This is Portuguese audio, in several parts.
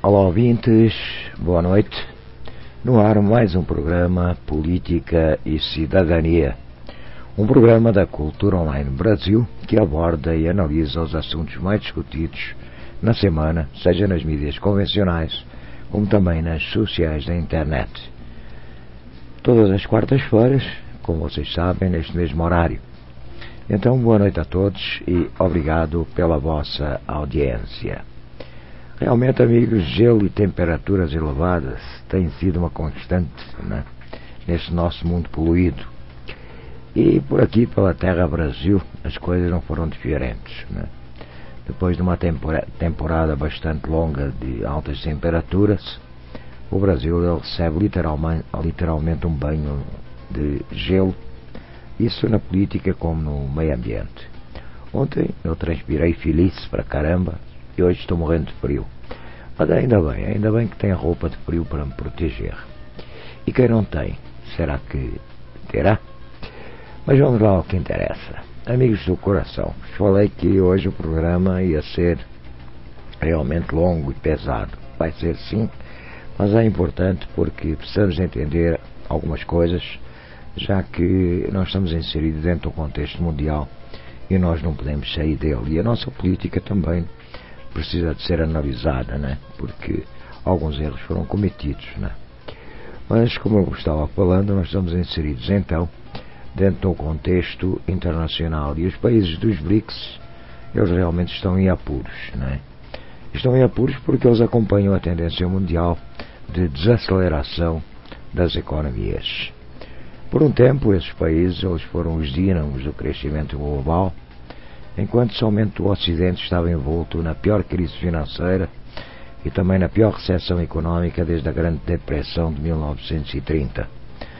Olá ouvintes, boa noite. No ar mais um programa Política e Cidadania. Um programa da Cultura Online Brasil que aborda e analisa os assuntos mais discutidos na semana, seja nas mídias convencionais, como também nas sociais da internet. Todas as quartas-feiras, como vocês sabem, neste mesmo horário. Então, boa noite a todos e obrigado pela vossa audiência. Realmente, amigos, gelo e temperaturas elevadas têm sido uma constante, né, neste nosso mundo poluído. E por aqui, pela terra Brasil, as coisas não foram diferentes, né? Depois de uma temporada bastante longa de altas temperaturas, o Brasil recebe literalmente um banho de gelo, isso na política como no meio ambiente. Ontem eu transpirei feliz para caramba e hoje estou morrendo de frio. Mas ainda bem que tenho roupa de frio para me proteger. E quem não tem, será que terá? Mas vamos lá ao que interessa. Amigos do coração, falei que hoje o programa ia ser realmente longo e pesado. Vai ser sim, mas é importante porque precisamos entender algumas coisas, já que nós estamos inseridos dentro do contexto mundial e nós não podemos sair dele. E a nossa política também precisa de ser analisada, né? Porque alguns erros foram cometidos, né? Mas, como eu estava falando, nós estamos inseridos então dentro do contexto internacional e os países dos BRICS, eles realmente estão em apuros, né? Estão em apuros porque eles acompanham a tendência mundial de desaceleração das economias. Por um tempo, esses países eles foram os dínamos do crescimento global, enquanto somente o Ocidente estava envolto na pior crise financeira e também na pior recessão económica desde a Grande Depressão de 1930.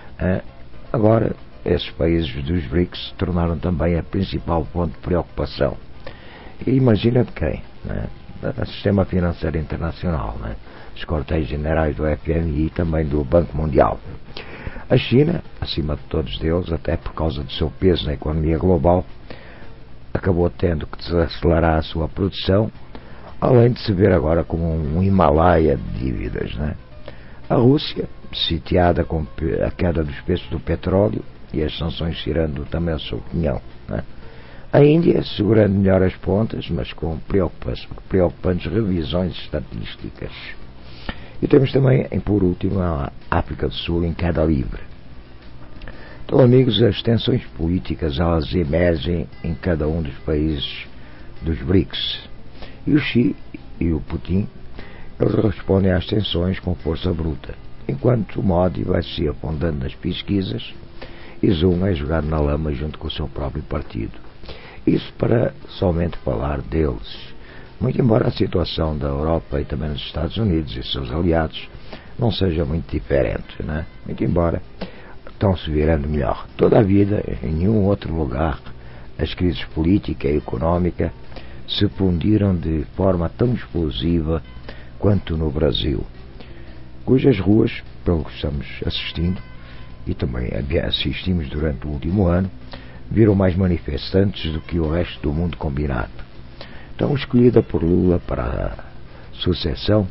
Agora, esses países dos BRICS se tornaram também a principal fonte de preocupação. E imagina de quem? Né? Do Sistema Financeiro Internacional, né? Os quartéis-generais do FMI e também do Banco Mundial. A China, acima de todos eles, até por causa do seu peso na economia global, acabou tendo que desacelerar a sua produção, além de se ver agora como um Himalaia de dívidas, né? A Rússia, sitiada com a queda dos preços do petróleo e as sanções tirando também a sua opinião, né? A Índia, segurando melhor as pontas, mas com preocupantes revisões estatísticas. E temos também, por último, a África do Sul em queda livre. Então, amigos, as tensões políticas elas emergem em cada um dos países dos BRICS. E o Xi e o Putin eles respondem às tensões com força bruta, enquanto o Modi vai se afundando nas pesquisas e Zuma é jogado na lama junto com o seu próprio partido. Isso para somente falar deles. Muito embora a situação da Europa e também dos Estados Unidos e seus aliados não seja muito diferente, né? Muito embora estão se virando melhor. Todavia, em nenhum outro lugar as crises política e económica se fundiram de forma tão explosiva quanto no Brasil, cujas ruas, pelo que estamos assistindo e também assistimos durante o último ano, viram mais manifestantes do que o resto do mundo combinado. Então, escolhida por Lula para a sucessão,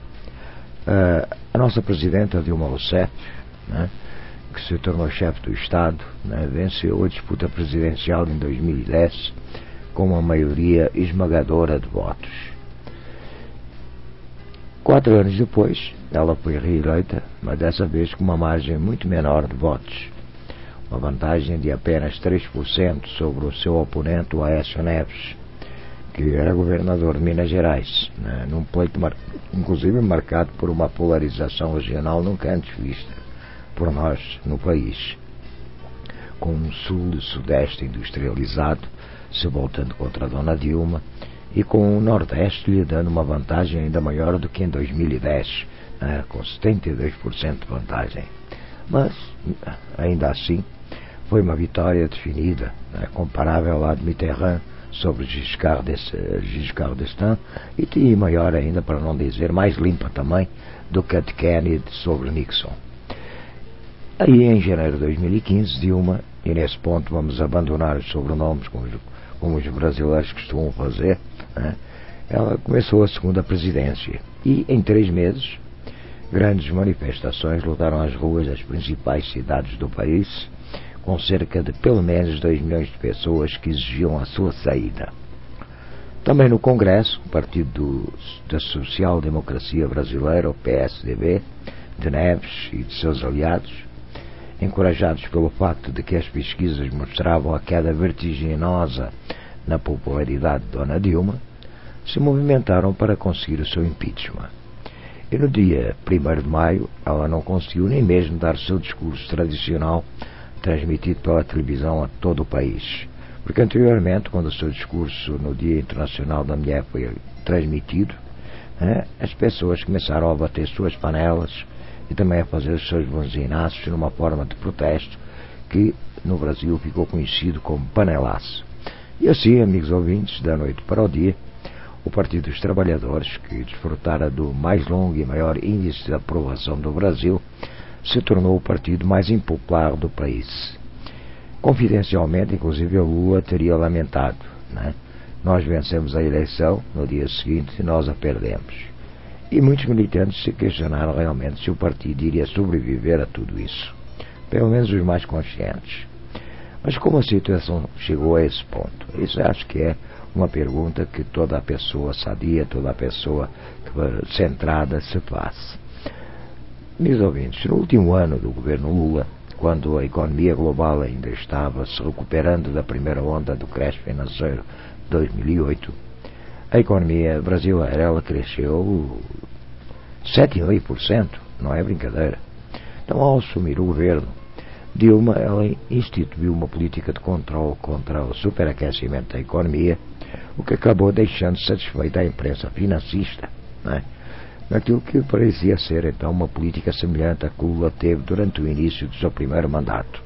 a nossa presidenta Dilma Rousseff, né, que se tornou chefe do Estado, né, venceu a disputa presidencial em 2010 com uma maioria esmagadora de votos. 4 anos depois, ela foi reeleita, mas dessa vez com uma margem muito menor de votos, uma vantagem de apenas 3% sobre o seu oponente, o Aécio Neves, que era governador de Minas Gerais, né, num pleito inclusive marcado por uma polarização regional nunca antes vista por nós no país, com um sul e sudeste industrializado se voltando contra a dona Dilma e com o nordeste lhe dando uma vantagem ainda maior do que em 2010, né, com 72% de vantagem. Mas, ainda assim, foi uma vitória definida, né, comparável à de Mitterrand sobre Giscard d'Estaing e maior ainda, para não dizer mais limpa também, do que a de Kennedy sobre Nixon. Aí, em janeiro de 2015, Dilma, e nesse ponto vamos abandonar os sobrenomes como os brasileiros costumam fazer, né, ela começou a segunda presidência e, em 3 meses, grandes manifestações lotaram as ruas das principais cidades do país, com cerca de pelo menos 2 milhões de pessoas que exigiam a sua saída. Também no Congresso, o Partido da Social Democracia Brasileira, o PSDB, de Neves e de seus aliados, encorajados pelo facto de que as pesquisas mostravam a queda vertiginosa na popularidade de Dona Dilma, se movimentaram para conseguir o seu impeachment. E no dia 1º de maio, ela não conseguiu nem mesmo dar o seu discurso tradicional transmitido pela televisão a todo o país. Porque anteriormente, quando o seu discurso no Dia Internacional da Mulher foi transmitido, as pessoas começaram a bater suas panelas e também a fazer os seus buzinaços numa forma de protesto que no Brasil ficou conhecido como panelaço. E assim, amigos ouvintes, da noite para o dia, o Partido dos Trabalhadores, que desfrutara do mais longo e maior índice de aprovação do Brasil, se tornou o partido mais impopular do país. Confidencialmente, inclusive, a Lula teria lamentado, nós vencemos a eleição, no dia seguinte nós a perdemos. E muitos militantes se questionaram realmente se o partido iria sobreviver a tudo isso, pelo menos os mais conscientes. Mas como a situação chegou a esse ponto? Isso acho que é uma pergunta que toda a pessoa sadia, toda a pessoa centrada se faz. Meus ouvintes, no último ano do governo Lula, quando a economia global ainda estava se recuperando da primeira onda do crash financeiro de 2008, a economia brasileira ela cresceu 7,5%, não é brincadeira. Então, ao assumir o governo, Dilma ela instituiu uma política de controle contra o superaquecimento da economia, o que acabou deixando satisfeita a imprensa financista, naquilo que parecia ser então uma política semelhante à que Lula teve durante o início do seu primeiro mandato.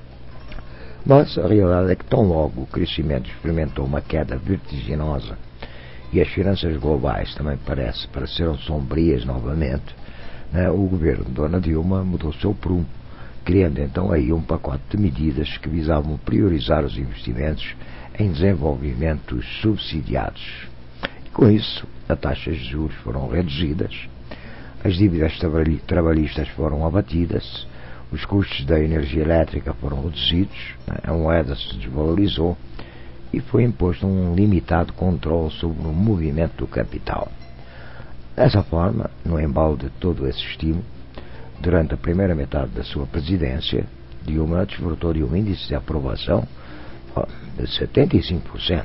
Mas a realidade é que tão logo o crescimento experimentou uma queda vertiginosa e as finanças globais também pareceram sombrias novamente, o governo de Dona Dilma mudou seu prumo, criando então aí um pacote de medidas que visavam priorizar os investimentos em desenvolvimentos subsidiados. E com isso, as taxas de juros foram reduzidas, as dívidas trabalhistas foram abatidas, os custos da energia elétrica foram reduzidos, a moeda se desvalorizou e foi imposto um limitado controle sobre o movimento do capital. Dessa forma, no embalo de todo esse estímulo, durante a primeira metade da sua presidência, Dilma desfrutou de um índice de aprovação de 75%.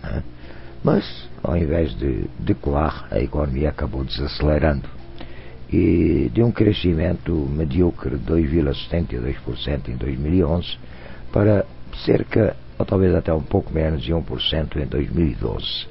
Mas, ao invés de decolar, a economia acabou desacelerando e de um crescimento medíocre de 2,72% em 2011 para cerca, ou talvez até um pouco menos de 1% em 2012.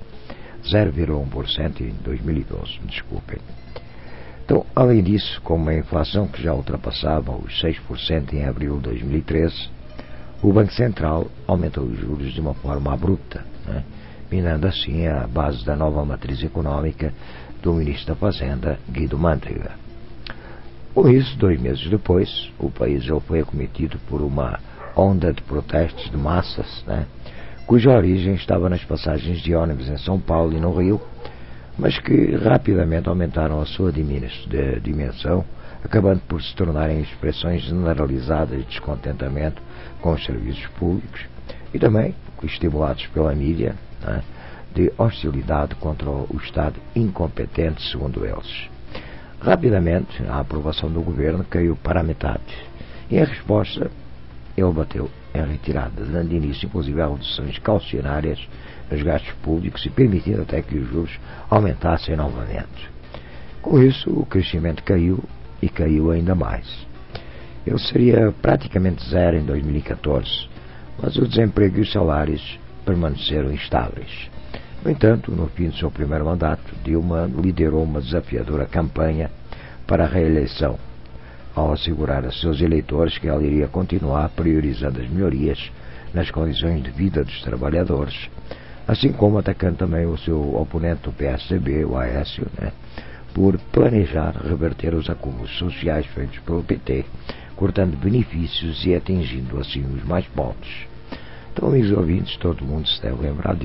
0,1% em 2012, desculpem. Então, além disso, com uma inflação que já ultrapassava os 6% em abril de 2013, o Banco Central aumentou os juros de uma forma abrupta, minando assim a base da nova matriz econômica do Ministro da Fazenda, Guido Mantega. Com isso, 2 meses depois, o país foi acometido por uma onda de protestos de massas, cuja origem estava nas passagens de ônibus em São Paulo e no Rio, mas que rapidamente aumentaram a sua dimensão, acabando por se tornarem expressões generalizadas de descontentamento com os serviços públicos e também, estimulados pela mídia, de hostilidade contra o Estado incompetente, segundo eles. Rapidamente, a aprovação do governo caiu para a metade e, em resposta, ele bateu em retirada, dando início inclusive a reduções caucionárias nos gastos públicos e permitindo até que os juros aumentassem novamente. Com isso, o crescimento caiu e caiu ainda mais. Ele seria praticamente zero em 2014, mas o desemprego e os salários permaneceram instáveis. No entanto, no fim do seu primeiro mandato, Dilma liderou uma desafiadora campanha para a reeleição, ao assegurar a seus eleitores que ela iria continuar priorizando as melhorias nas condições de vida dos trabalhadores, assim como atacando também o seu oponente do PSDB, o Aécio, por planejar reverter os acúmulos sociais feitos pelo PT, cortando benefícios e atingindo assim os mais pobres. Então, amigos ouvintes, todo mundo se deve lembrar disso.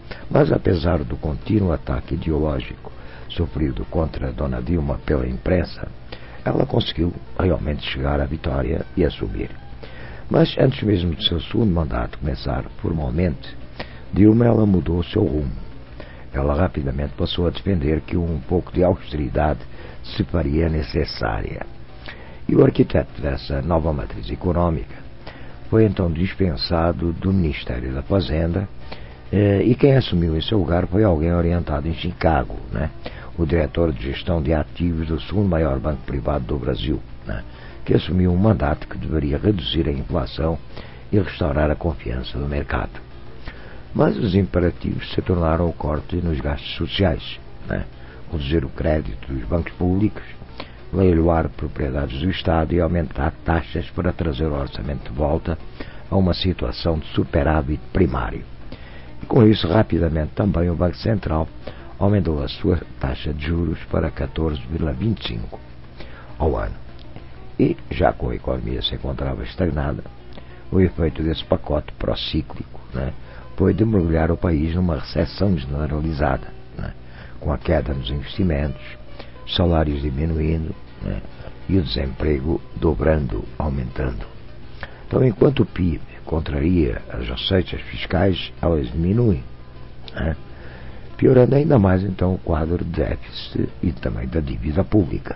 Mas apesar do contínuo ataque ideológico sofrido contra Dona Dilma pela imprensa, ela conseguiu realmente chegar à vitória e a subir. Mas antes mesmo de seu segundo mandato começar formalmente, Dilma ela mudou o seu rumo. Ela rapidamente passou a defender que um pouco de austeridade se faria necessária. E o arquiteto dessa nova matriz económica foi então dispensado do Ministério da Fazenda, e quem assumiu em seu lugar foi alguém orientado em Chicago, né? O diretor de gestão de ativos do segundo maior banco privado do Brasil, né? Que assumiu um mandato que deveria reduzir a inflação e restaurar a confiança do mercado. Mas os imperativos se tornaram o corte nos gastos sociais, né? Reduzir o crédito dos bancos públicos, leiloar propriedades do Estado e aumentar taxas para trazer o orçamento de volta a uma situação de superávit primário. E com isso, rapidamente também o Banco Central aumentou a sua taxa de juros para 14,25% ao ano. E, já com a economia se encontrava estagnada, o efeito desse pacote procíclico, né, foi de mergulhar o país numa recessão generalizada, né, com a queda nos investimentos, salários diminuindo, né, e o desemprego dobrando, aumentando. Então, enquanto o PIB contraria as receitas fiscais, elas diminuem, né, piorando ainda mais então o quadro de déficit e também da dívida pública.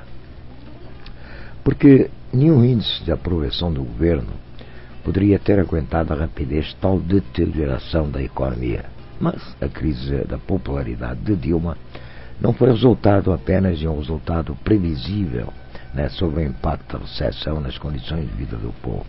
Porque nenhum índice de aprovação do governo poderia ter aguentado a rapidez de tal deterioração da economia. Mas a crise da popularidade de Dilma não foi resultado apenas de um resultado previsível, né, sobre o impacto da recessão nas condições de vida do povo.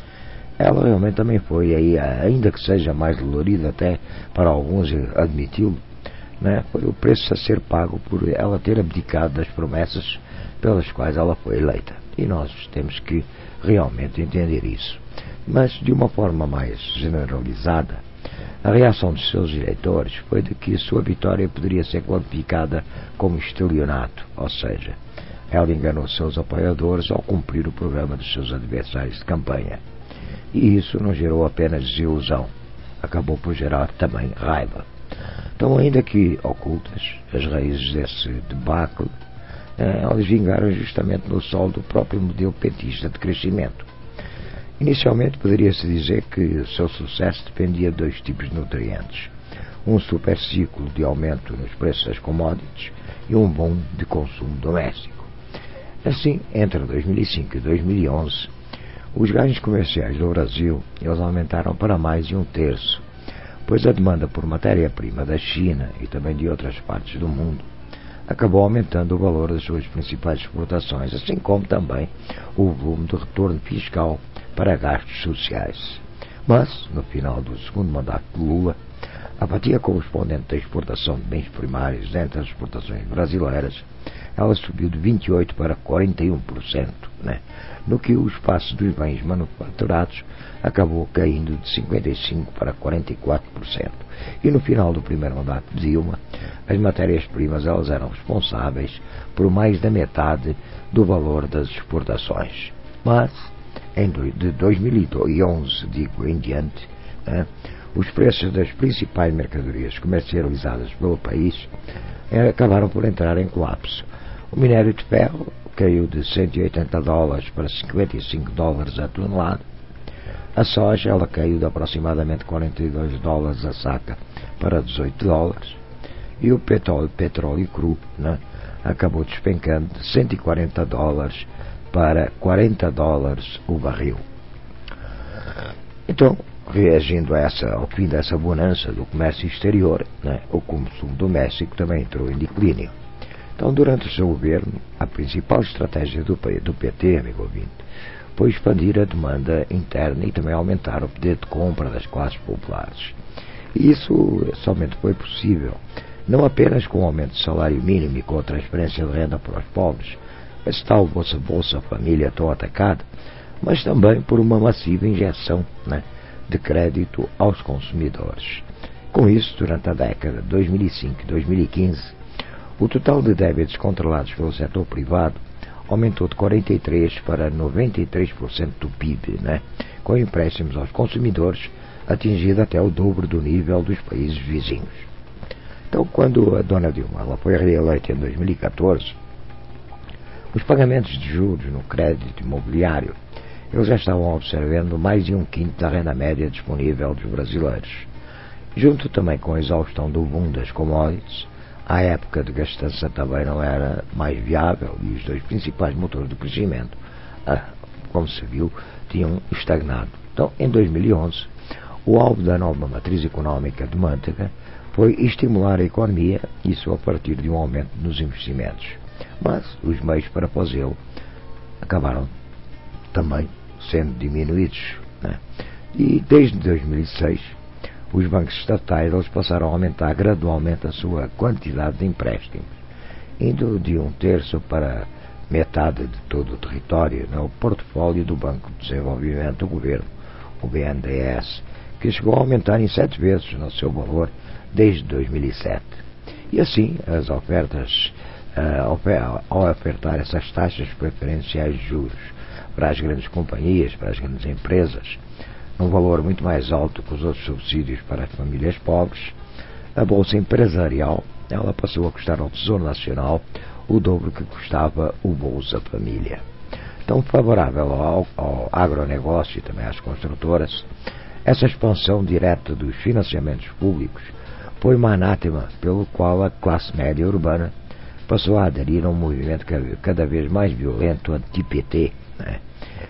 Ela realmente também foi, ainda que seja mais dolorido até para alguns admiti-lo, né, foi o preço a ser pago por ela ter abdicado das promessas pelas quais ela foi eleita. E nós temos que realmente entender isso. Mas, de uma forma mais generalizada, a reação dos seus eleitores foi de que sua vitória poderia ser qualificada como estelionato, ou seja, ela enganou seus apoiadores ao cumprir o programa dos seus adversários de campanha. E isso não gerou apenas desilusão, acabou por gerar também raiva. Então, ainda que ocultas, as raízes desse debacle, elas vingaram justamente no solo do próprio modelo petista de crescimento. Inicialmente poderia-se dizer que o seu sucesso dependia de dois tipos de nutrientes: um superciclo de aumento nos preços das commodities e um boom de consumo doméstico. Assim, entre 2005 e 2011, os ganhos comerciais do Brasil eles aumentaram para mais de 1/3, pois a demanda por matéria-prima da China e também de outras partes do mundo acabou aumentando o valor das suas principais exportações, assim como também o volume de retorno fiscal para gastos sociais. Mas, no final do segundo mandato de Lula, a fatia correspondente da exportação de bens primários entre as exportações brasileiras, ela subiu de 28% para 41%, né? No que o espaço dos bens manufaturados acabou caindo de 55% para 44%. E no final do primeiro mandato de Dilma, as matérias-primas elas eram responsáveis por mais da metade do valor das exportações. Mas, de 2011 em diante, né, os preços das principais mercadorias comercializadas pelo país acabaram por entrar em colapso. O minério de ferro caiu de $180 para $55 a tonelada. A soja ela caiu de aproximadamente $42 a saca para $18. E o petróleo cru, né, acabou despencando de $140 para $40 o barril. Então, reagindo ao fim dessa bonança do comércio exterior, né, o consumo doméstico também entrou em declínio. Então, durante o seu governo, a principal estratégia do PT, amigo ouvinte, foi expandir a demanda interna e também aumentar o poder de compra das classes populares. E isso somente foi possível, não apenas com o aumento do salário mínimo e com a transferência de renda para os pobres, esse tal Bolsa Família tão atacado, mas também por uma massiva injeção, né, de crédito aos consumidores. Com isso, durante a década de 2005 e 2015, o total de débitos controlados pelo setor privado aumentou de 43% para 93% do PIB, né, com empréstimos aos consumidores atingido até o dobro do nível dos países vizinhos. Então, quando a dona Dilma ela foi reeleita em 2014, os pagamentos de juros no crédito imobiliário eles já estavam observando mais de 1/5 da renda média disponível dos brasileiros. Junto também com a exaustão do boom das commodities, a época de gastança também não era mais viável e os dois principais motores do crescimento, como se viu, tinham estagnado. Então, em 2011, o alvo da nova matriz económica de Mantega foi estimular a economia, isso a partir de um aumento nos investimentos. Mas os meios para fazê-lo acabaram também sendo diminuídos, né? E desde 2006, os bancos estatais eles passaram a aumentar gradualmente a sua quantidade de empréstimos, indo de 1/3 para metade de todo o território, né? O portfólio do Banco de Desenvolvimento do Governo, o BNDES, que chegou a aumentar em 7 vezes no seu valor desde 2007. E assim, as ofertas, ao ofertar essas taxas preferenciais de juros para as grandes companhias, para as grandes empresas, num valor muito mais alto que os outros subsídios para as famílias pobres, a Bolsa Empresarial ela passou a custar ao Tesouro Nacional o dobro que custava o Bolsa Família. Tão favorável ao agronegócio e também às construtoras, essa expansão direta dos financiamentos públicos foi uma anátema pelo qual a classe média urbana passou a aderir a um movimento cada vez mais violento anti-PT, né?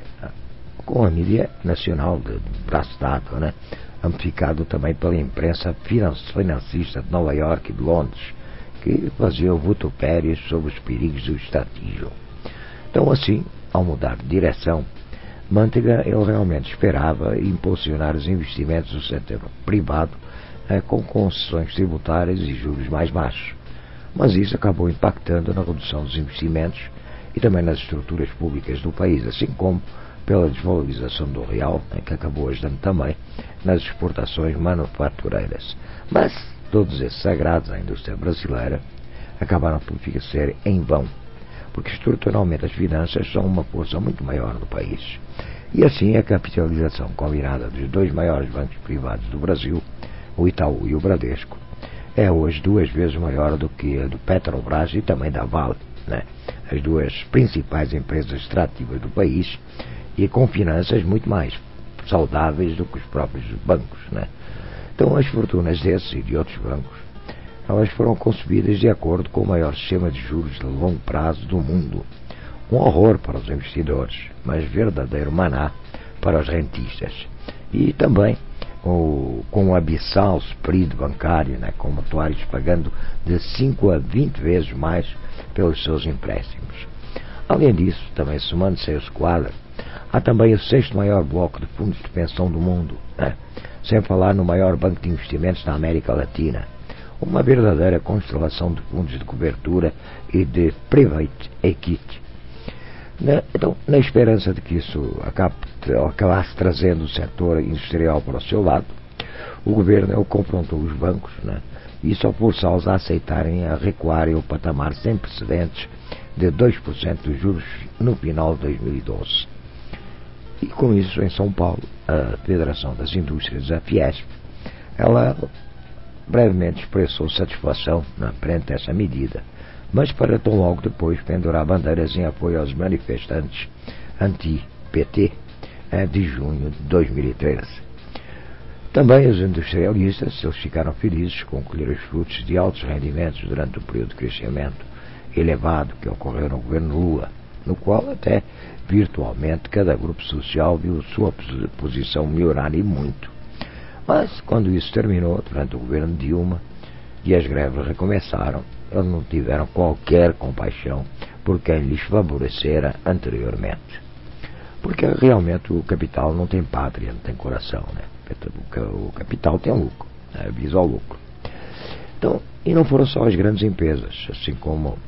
Com a mídia nacional de braço dado, né? Amplificado também pela imprensa financista de Nova Iorque e de Londres, que faziam vitupérios sobre os perigos do estatismo. Então, assim, ao mudar de direção, Mantega ele realmente esperava impulsionar os investimentos do setor privado com concessões tributárias e juros mais baixos. Mas isso acabou impactando na redução dos investimentos e também nas estruturas públicas do país, assim como pela desvalorização do real, que acabou ajudando também nas exportações manufatureiras. Mas todos esses agrados à indústria brasileira acabaram por ficar em vão, porque estruturalmente as finanças são uma força muito maior no país. E assim a capitalização combinada dos dois maiores bancos privados do Brasil, o Itaú e o Bradesco, é hoje 2 vezes maior do que a do Petrobras e também da Vale, né? As duas principais empresas extrativas do país e com finanças muito mais saudáveis do que os próprios bancos, né? Então as fortunas desses e de outros bancos elas foram concebidas de acordo com o maior sistema de juros de longo prazo do mundo. Um horror para os investidores, mas verdadeiro maná para os rentistas. E também com um abissal spread bancário, né, com mutuários pagando de 5 a 20 vezes mais pelos seus empréstimos. Além disso, também somando-se a esse quadro, há também o 6º maior bloco de fundos de pensão do mundo, né, sem falar no maior banco de investimentos da América Latina. Uma verdadeira constelação de fundos de cobertura e de private equity. Então, na esperança de que isso acabasse trazendo o setor industrial para o seu lado, o governo confrontou os bancos, né, e só forçá-los a aceitarem a recuarem o patamar sem precedentes de 2% dos juros no final de 2012. E com isso, em São Paulo, a Federação das Indústrias, a Fiesp, ela brevemente expressou satisfação perante essa medida, mas para tão logo depois pendurar bandeiras em apoio aos manifestantes anti-PT de junho de 2013. Também os industrialistas eles ficaram felizes com colher os frutos de altos rendimentos durante o período de crescimento elevado que ocorreu no governo Lula, no qual até virtualmente cada grupo social viu sua posição melhorar e muito. Mas quando isso terminou durante o governo de Dilma e as greves recomeçaram, eles não tiveram qualquer compaixão por quem lhes favorecera anteriormente. Porque realmente o capital não tem pátria, não tem coração, né? O capital tem lucro, né? Visa ao lucro. Então, e não foram só as grandes empresas, assim como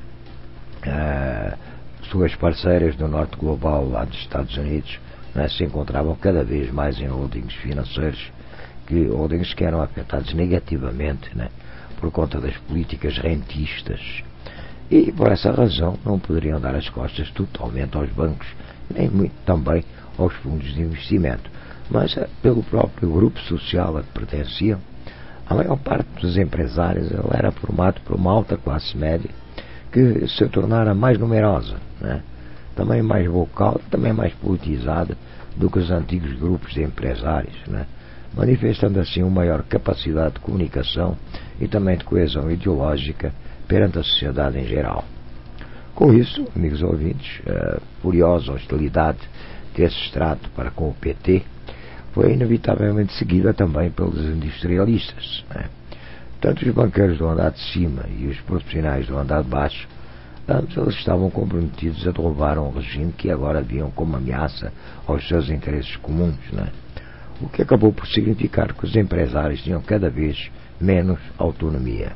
suas parceiras do norte global lá dos Estados Unidos, né, se encontravam cada vez mais em holdings financeiros, holdings que eram afetados negativamente, né, por conta das políticas rentistas. E por essa razão não poderiam dar as costas totalmente aos bancos, nem muito também aos fundos de investimento, mas pelo próprio grupo social a que pertenciam. A maior parte dos empresários era formado por uma alta classe média que se tornara mais numerosa, né? Também mais vocal, também mais politizada do que os antigos grupos de empresários, né? Manifestando assim uma maior capacidade de comunicação e também de coesão ideológica perante a sociedade em geral. Com isso, amigos ouvintes, a furiosa hostilidade desse extrato para com o PT foi inevitavelmente seguida também pelos industrialistas, né? Tanto os banqueiros do andar de cima e os profissionais do andar de baixo, ambos eles estavam comprometidos a derrubar um regime que agora viam como ameaça aos seus interesses comuns, né? O que acabou por significar que os empresários tinham cada vez menos autonomia.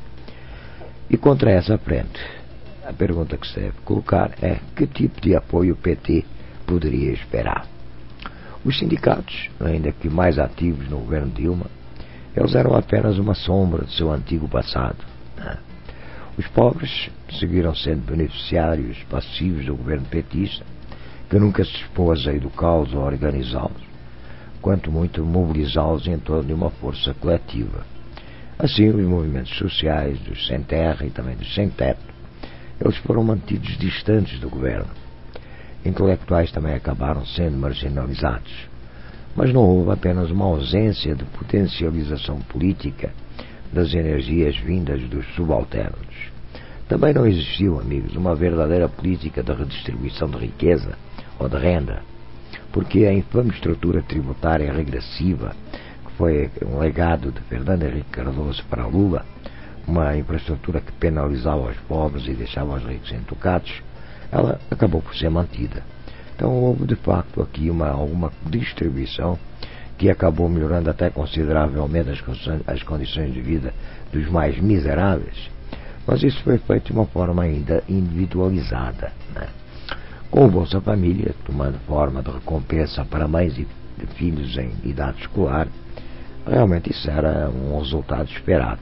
E contra essa frente, a pergunta que se deve colocar é que tipo de apoio o PT poderia esperar. Os sindicatos, ainda que mais ativos no governo Dilma, eles eram apenas uma sombra do seu antigo passado, né? Os pobres seguiram sendo beneficiários passivos do governo petista, que nunca se dispôs a educá-los ou a organizá-los, quanto muito mobilizá-los em torno de uma força coletiva. Assim, os movimentos sociais dos sem terra e também dos sem teto, eles foram mantidos distantes do governo. Intelectuais também acabaram sendo marginalizados. Mas não houve apenas uma ausência de potencialização política das energias vindas dos subalternos. Também não existiu, amigos, uma verdadeira política de redistribuição de riqueza ou de renda, porque a infame estrutura tributária regressiva, que foi um legado de Fernando Henrique Cardoso para Lula, uma infraestrutura que penalizava os pobres e deixava os ricos intocados, ela acabou por ser mantida. Então houve de facto aqui alguma distribuição que acabou melhorando até consideravelmente as condições de vida dos mais miseráveis, mas isso foi feito de uma forma ainda individualizada, né? Com o Bolsa Família tomando forma de recompensa para mães e filhos em idade escolar, realmente isso era um resultado esperado.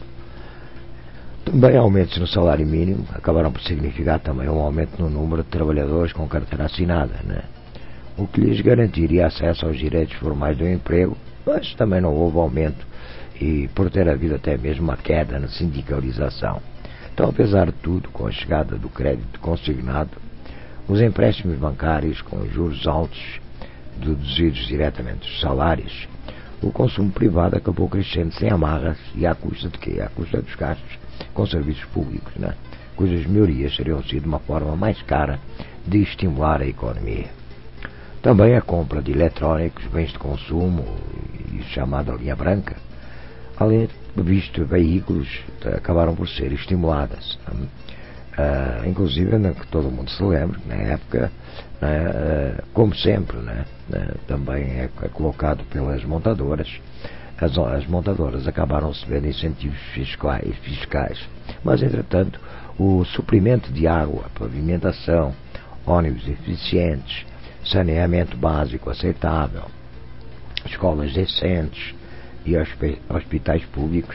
Também aumentos no salário mínimo acabaram por significar também um aumento no número de trabalhadores com carteira assinada, né? O que lhes garantiria acesso aos direitos formais do emprego, mas também não houve aumento e por ter havido até mesmo uma queda na sindicalização. Então, apesar de tudo, com a chegada do crédito consignado, os empréstimos bancários com juros altos, deduzidos diretamente dos salários, o consumo privado acabou crescendo sem amarras e à custa de quê? À custa dos gastos com serviços públicos, né? Cujas melhorias seriam sido uma forma mais cara de estimular a economia. Também a compra de eletrónicos, bens de consumo e chamada linha branca, além de visto veículos, acabaram por ser estimuladas. Inclusive, que todo mundo se lembra, na época, como sempre, também é colocado pelas montadoras. As montadoras acabaram recebendo incentivos fiscais, mas entretanto o suprimento de água, pavimentação, ônibus eficientes, saneamento básico aceitável, escolas decentes e hospitais públicos,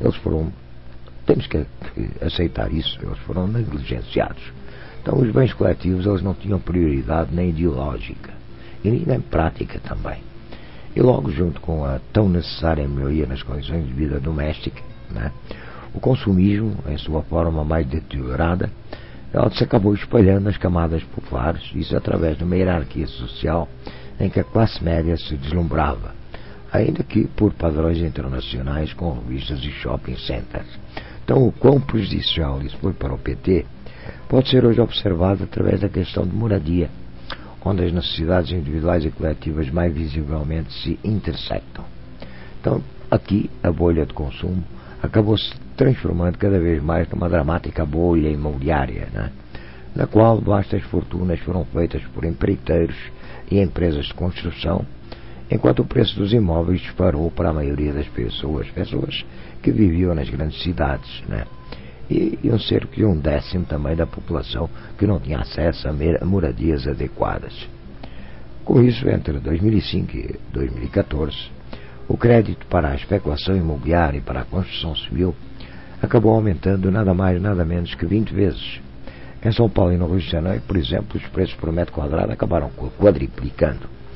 temos que aceitar isso, eles foram negligenciados. Então os bens coletivos eles não tinham prioridade nem ideológica e nem prática também. E logo junto com a tão necessária melhoria nas condições de vida doméstica, né, o consumismo, em sua forma mais deteriorada, ela se acabou espalhando nas camadas populares, isso através de uma hierarquia social em que a classe média se deslumbrava, ainda que por padrões internacionais com revistas e shopping centers. Então o quão prejudicial isso foi para o PT pode ser hoje observado através da questão de moradia, onde as necessidades individuais e coletivas mais visivelmente se intersectam. Então, aqui, a bolha de consumo acabou se transformando cada vez mais numa dramática bolha imobiliária, né? Na qual vastas fortunas foram feitas por empreiteiros e empresas de construção, enquanto o preço dos imóveis disparou para a maioria das pessoas que viviam nas grandes cidades, né? E cerca de 1/10 também da população que não tinha acesso a moradias adequadas. Com isso, entre 2005 e 2014, o crédito para a especulação imobiliária e para a construção civil acabou aumentando nada mais nada menos que 20 vezes. Em São Paulo e no Rio de Janeiro, por exemplo, os preços por metro quadrado acabaram quadriplicando.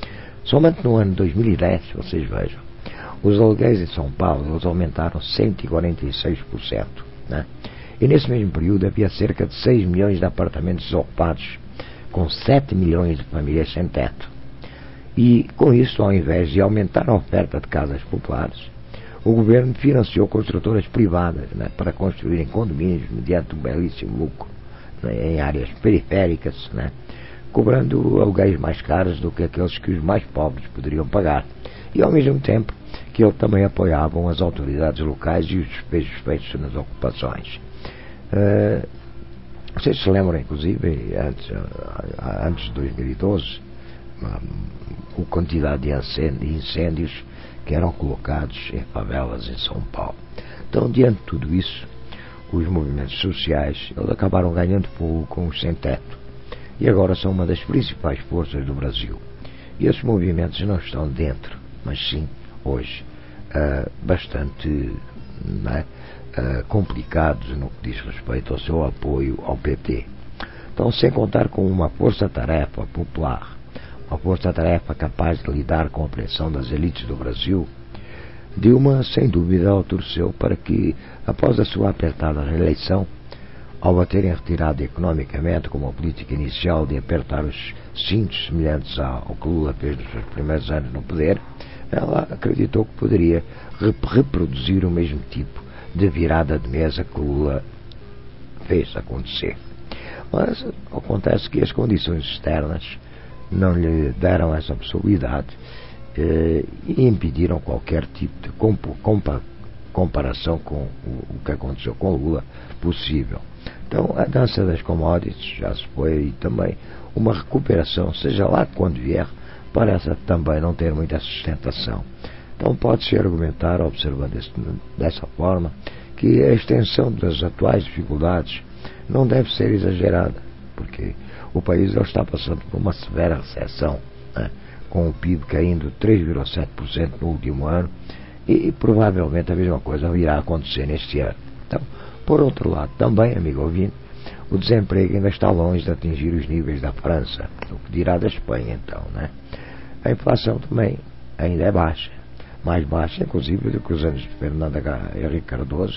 Somente no ano 2010, vocês vejam, os aluguéis em São Paulo eles aumentaram 146%. Né? E nesse mesmo período havia cerca de 6 milhões de apartamentos desocupados, com 7 milhões de famílias sem teto. E com isso, ao invés de aumentar a oferta de casas populares, o governo financiou construtoras privadas, né, para construírem condomínios mediante um belíssimo lucro, né, em áreas periféricas, né, cobrando aluguéis mais caros do que aqueles que os mais pobres poderiam pagar. E ao mesmo tempo que eles também apoiavam as autoridades locais e os despejos feitos nas ocupações. Vocês se lembram, inclusive, antes de 2012, a quantidade de incêndios que eram colocados em favelas em São Paulo. Então, diante de tudo isso, os movimentos sociais eles acabaram ganhando fogo com os sem-teto e agora são uma das principais forças do Brasil. E esses movimentos não estão dentro, mas sim, hoje, bastante complicados no que diz respeito ao seu apoio ao PT. Então, sem contar com uma força-tarefa popular, uma força-tarefa capaz de lidar com a pressão das elites do Brasil, Dilma, sem dúvida, torceu para que, após a sua apertada reeleição, ao a terem retirado economicamente como a política inicial de apertar os cintos semelhantes ao que Lula fez nos seus primeiros anos no poder, ela acreditou que poderia reproduzir o mesmo tipo de virada de mesa que Lula fez acontecer. Mas acontece que as condições externas não lhe deram essa possibilidade e impediram qualquer tipo de comparação com o que aconteceu com Lula possível. Então a dança das commodities já se foi e também uma recuperação, seja lá quando vier, parece também não ter muita sustentação. Então pode-se argumentar, observando dessa forma, que a extensão das atuais dificuldades não deve ser exagerada, porque o país já está passando por uma severa recessão, né, com o PIB caindo 3,7% no último ano e provavelmente a mesma coisa irá acontecer neste ano. Então, por outro lado, também, amigo ouvinte, o desemprego ainda está longe de atingir os níveis da França, o que dirá da Espanha, então, né? A inflação também ainda é baixa, mais baixa, inclusive, do que os anos de Fernando Henrique Cardoso,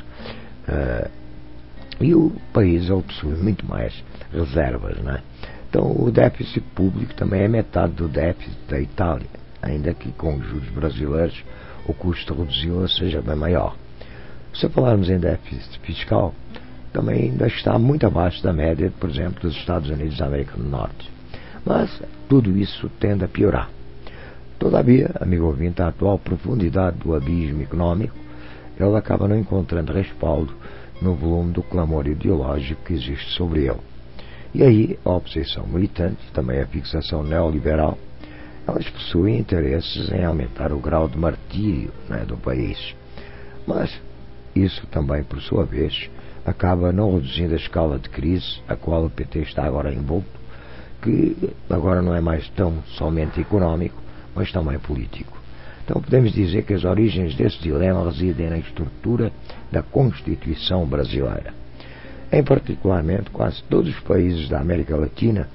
e o país ele possui muito mais reservas, né? Então, o déficit público também é metade do déficit da Itália, ainda que com os juros brasileiros o custo reduzido seja bem maior. Se falarmos em déficit fiscal, também ainda está muito abaixo da média, por exemplo, dos Estados Unidos da América do Norte. Mas tudo isso tende a piorar. Todavia, amigo ouvinte, a atual profundidade do abismo económico, ele acaba não encontrando respaldo no volume do clamor ideológico que existe sobre ele. E aí, a oposição militante, também a fixação neoliberal, elas possuem interesses em aumentar o grau de martírio, né, do país. Mas isso também, por sua vez, acaba não reduzindo a escala de crise a qual o PT está agora envolto, que agora não é mais tão somente económico, mas também político. Então podemos dizer que as origens desse dilema residem na estrutura da Constituição brasileira. Em particularmente, quase todos os países da América Latina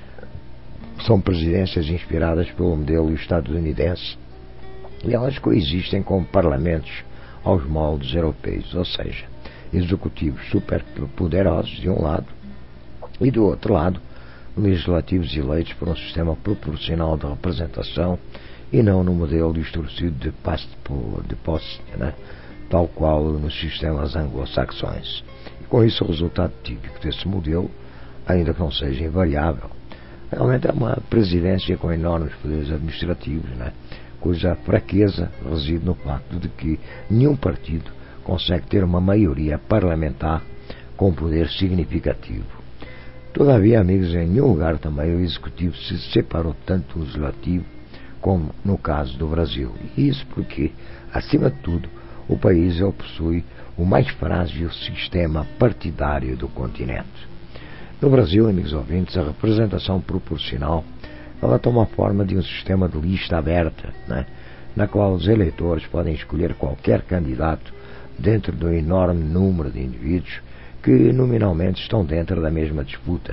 são presidências inspiradas pelo modelo estadunidense e elas coexistem com parlamentos aos moldes europeus, ou seja, executivos superpoderosos de um lado e do outro lado, legislativos eleitos por um sistema proporcional de representação e não no modelo distorcido de posse, né, tal qual nos sistemas anglo-saxões. E com isso o resultado típico desse modelo, ainda que não seja invariável, realmente é uma presidência com enormes poderes administrativos, né, cuja fraqueza reside no facto de que nenhum partido consegue ter uma maioria parlamentar com poder significativo. Todavia, amigos, em nenhum lugar também o Executivo se separou tanto do Legislativo como no caso do Brasil. E isso porque, acima de tudo, o país possui o mais frágil sistema partidário do continente. No Brasil, amigos ouvintes, a representação proporcional ela toma a forma de um sistema de lista aberta, né, na qual os eleitores podem escolher qualquer candidato dentro do enorme número de indivíduos que nominalmente estão dentro da mesma disputa,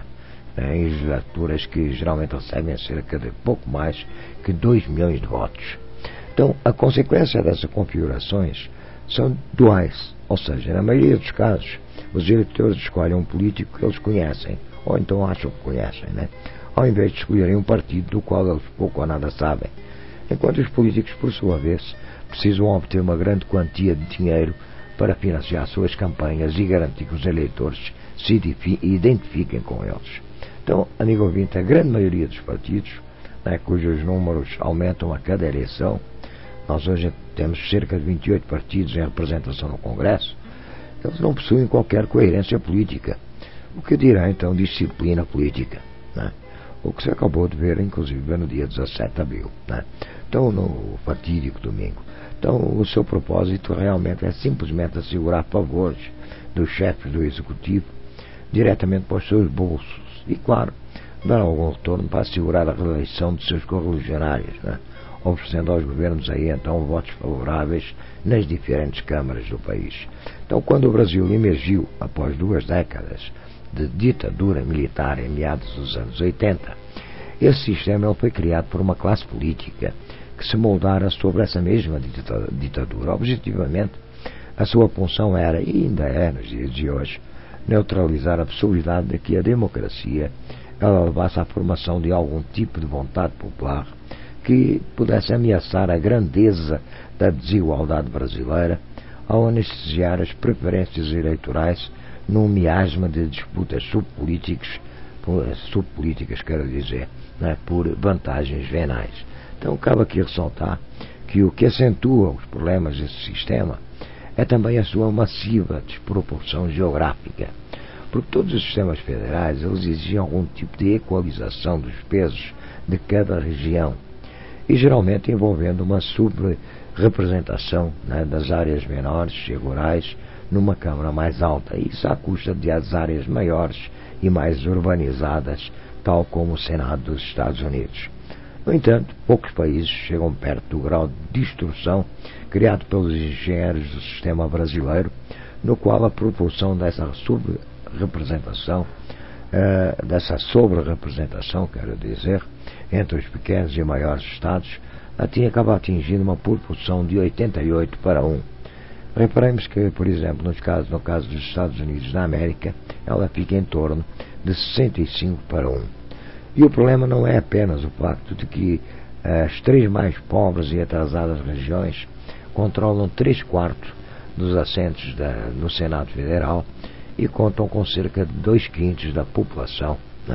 em legislaturas que geralmente recebem cerca de pouco mais que 2 milhões de votos. Então, a consequência dessas configurações são duais, ou seja, na maioria dos casos, os eleitores escolhem um político que eles conhecem, ou então acham que conhecem, ao invés de escolherem um partido do qual eles pouco ou nada sabem. Enquanto os políticos, por sua vez, precisam obter uma grande quantia de dinheiro para financiar suas campanhas e garantir que os eleitores se identifiquem com eles. Então, amigo ouvinte, a grande maioria dos partidos, cujos números aumentam a cada eleição, nós hoje temos cerca de 28 partidos em representação no Congresso, eles não possuem qualquer coerência política. O que dirá então disciplina política? O que se acabou de ver, inclusive, no dia 17 de abril. Então, no fatídico domingo. Então, o seu propósito realmente é simplesmente assegurar favores dos chefes do Executivo diretamente para os seus bolsos e, claro, dar algum retorno para assegurar a reeleição de seus correligionários, oferecendo aos governos aí então votos favoráveis nas diferentes câmaras do país. Então, quando o Brasil emergiu após 2 décadas de ditadura militar em meados dos anos 80, esse sistema foi criado por uma classe política que se moldara sobre essa mesma ditadura. Objetivamente, a sua função era, e ainda é nos dias de hoje, neutralizar a possibilidade de que a democracia ela levasse à formação de algum tipo de vontade popular que pudesse ameaçar a grandeza da desigualdade brasileira ao anestesiar as preferências eleitorais num miasma de disputas subpolíticas, quero dizer, por vantagens venais. Então, cabe aqui ressaltar que o que acentua os problemas desse sistema é também a sua massiva desproporção geográfica, porque todos os sistemas federais eles exigem algum tipo de equalização dos pesos de cada região e geralmente envolvendo uma subrepresentação das áreas menores e rurais numa Câmara mais alta, isso à custa de as áreas maiores e mais urbanizadas, tal como o Senado dos Estados Unidos. No entanto, poucos países chegam perto do grau de distorção criado pelos engenheiros do sistema brasileiro, no qual a proporção dessa sobre-representação, quero dizer, entre os pequenos e maiores estados, acaba atingindo uma proporção de 88:1. Reparemos que, por exemplo, no caso dos Estados Unidos da América, ela fica em torno de 65:1. E o problema não é apenas o facto de que as 3 mais pobres e atrasadas regiões controlam 3/4 dos assentos no Senado Federal e contam com cerca de 2/5 da população,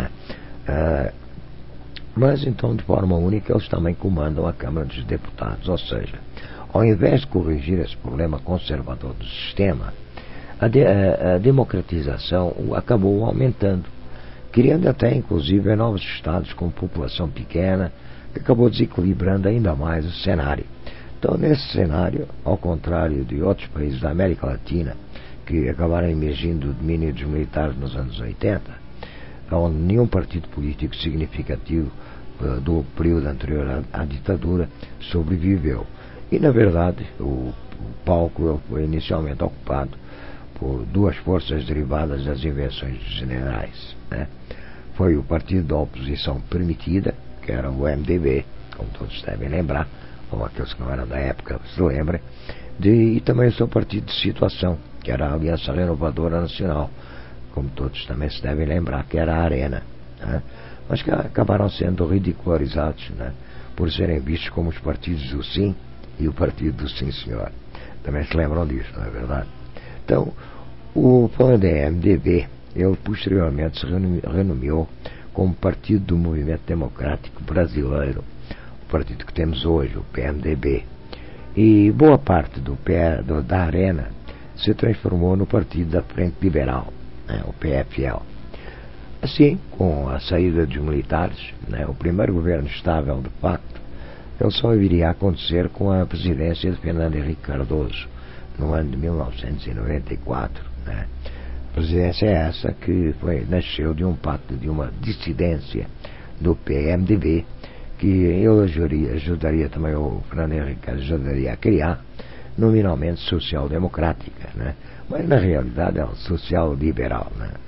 mas então, de forma única, eles também comandam a Câmara dos Deputados, ou seja, ao invés de corrigir esse problema conservador do sistema, a democratização acabou aumentando, criando até, inclusive, novos estados com população pequena, que acabou desequilibrando ainda mais o cenário. Então, nesse cenário, ao contrário de outros países da América Latina, que acabaram emergindo do domínio dos militares nos anos 80, onde nenhum partido político significativo do período anterior à ditadura sobreviveu. E, na verdade, o palco foi inicialmente ocupado por 2 forças derivadas das invenções dos generais. Foi o partido da oposição permitida, que era o MDB, como todos devem lembrar, ou aqueles que não eram da época se lembrem, e também o seu partido de situação, que era a Aliança Renovadora Nacional, como todos também se devem lembrar, que era a Arena, mas que acabaram sendo ridicularizados por serem vistos como os partidos do Sim e o partido do Sim Senhor. Também se lembram disso, não é verdade? Então, o PMDB, ele posteriormente se renomeou como Partido do Movimento Democrático Brasileiro, o partido que temos hoje, o PMDB. E boa parte da Arena se transformou no Partido da Frente Liberal, o PFL. Assim, com a saída dos militares, o primeiro governo estável de facto, ele só iria acontecer com a presidência de Fernando Henrique Cardoso, no ano de 1994. A presidência é essa que nasceu de um pacto, de uma dissidência do PMDB, que ele ajudaria também, o Fernando Henrique ajudaria a criar, nominalmente social-democrática, mas na realidade é social-liberal,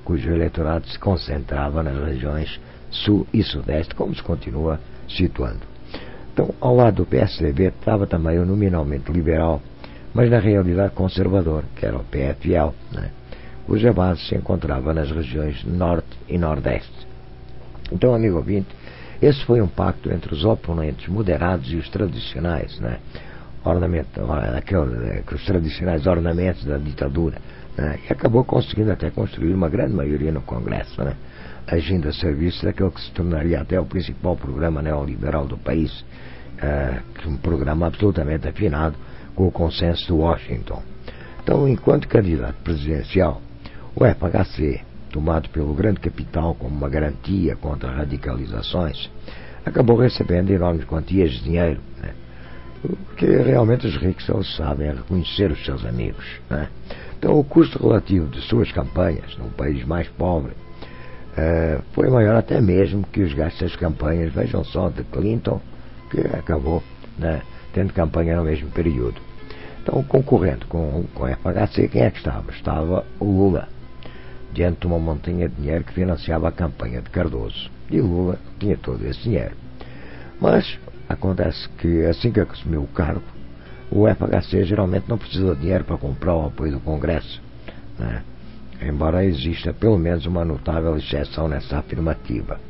cujo eleitorado se concentrava nas regiões sul e sudeste, como se continua situando. Então, ao lado do PSDB estava também o nominalmente liberal, mas na realidade conservador, que era o PFL, né, cuja base se encontrava nas regiões norte e nordeste. Então, amigo ouvinte, esse foi um pacto entre os oponentes moderados e os tradicionais, né, os tradicionais ornamentos da ditadura, né, e acabou conseguindo até construir uma grande maioria no Congresso, né, agindo a serviço daquele que se tornaria até o principal programa neoliberal do país, um programa absolutamente afinado com o consenso de Washington. Então, enquanto candidato presidencial, o FHC, tomado pelo grande capital como uma garantia contra radicalizações, acabou recebendo enormes quantias de dinheiro, né? Porque realmente os ricos só sabem reconhecer os seus amigos, né? Então, o custo relativo de suas campanhas num país mais pobre foi maior até mesmo que os gastos das campanhas, vejam só, de Clinton, que acabou, né, tendo campanha no mesmo período. Então, concorrendo com o FHC, quem é que estava? Estava o Lula, diante de uma montanha de dinheiro que financiava a campanha de Cardoso. E o Lula tinha todo esse dinheiro. Mas acontece que assim que assumiu o cargo, o FHC geralmente não precisa de dinheiro para comprar o apoio do Congresso, né? Embora exista pelo menos uma notável exceção nessa afirmativa.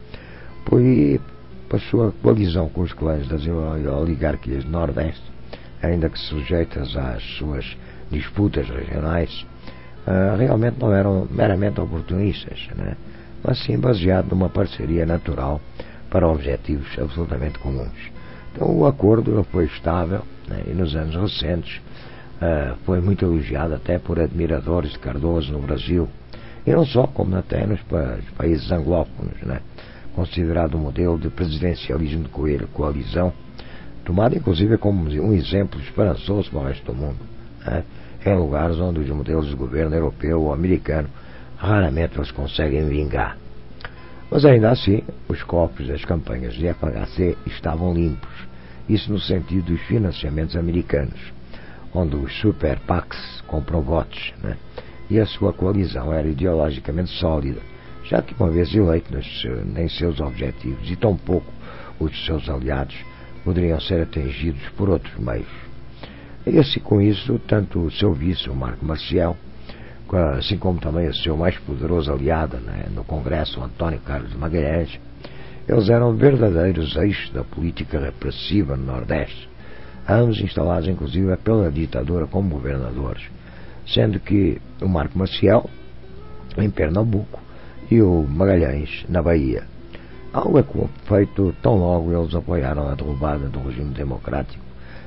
Por sua coalizão com os clãs das oligarquias do Nordeste, ainda que sujeitas às suas disputas regionais, realmente não eram meramente oportunistas, né? Mas sim baseado numa parceria natural para objetivos absolutamente comuns. Então o acordo foi estável, né? E nos anos recentes foi muito elogiado até por admiradores de Cardoso no Brasil, e não só, como até nos países anglófonos, né? Considerado um modelo de presidencialismo de coalizão, tomado inclusive como um exemplo esperançoso para o resto do mundo, né? Em lugares onde os modelos de governo europeu ou americano raramente eles conseguem vingar. Mas ainda assim, os cofres das campanhas de FHC estavam limpos, isso no sentido dos financiamentos americanos, onde os super PACs compram votos, né? E a sua coalizão era ideologicamente sólida, já que uma vez eleito nem seus objetivos e tampouco os de seus aliados poderiam ser atingidos por outros meios. E assim com isso, tanto o seu vice, o Marco Maciel, assim como também o seu mais poderoso aliado, né, no Congresso, o António Carlos Magalhães, eles eram verdadeiros eixos da política repressiva no Nordeste, ambos instalados inclusive pela ditadura como governadores, sendo que o Marco Maciel em Pernambuco e o Magalhães na Bahia. Algo é feito tão logo eles apoiaram a derrubada do regime democrático,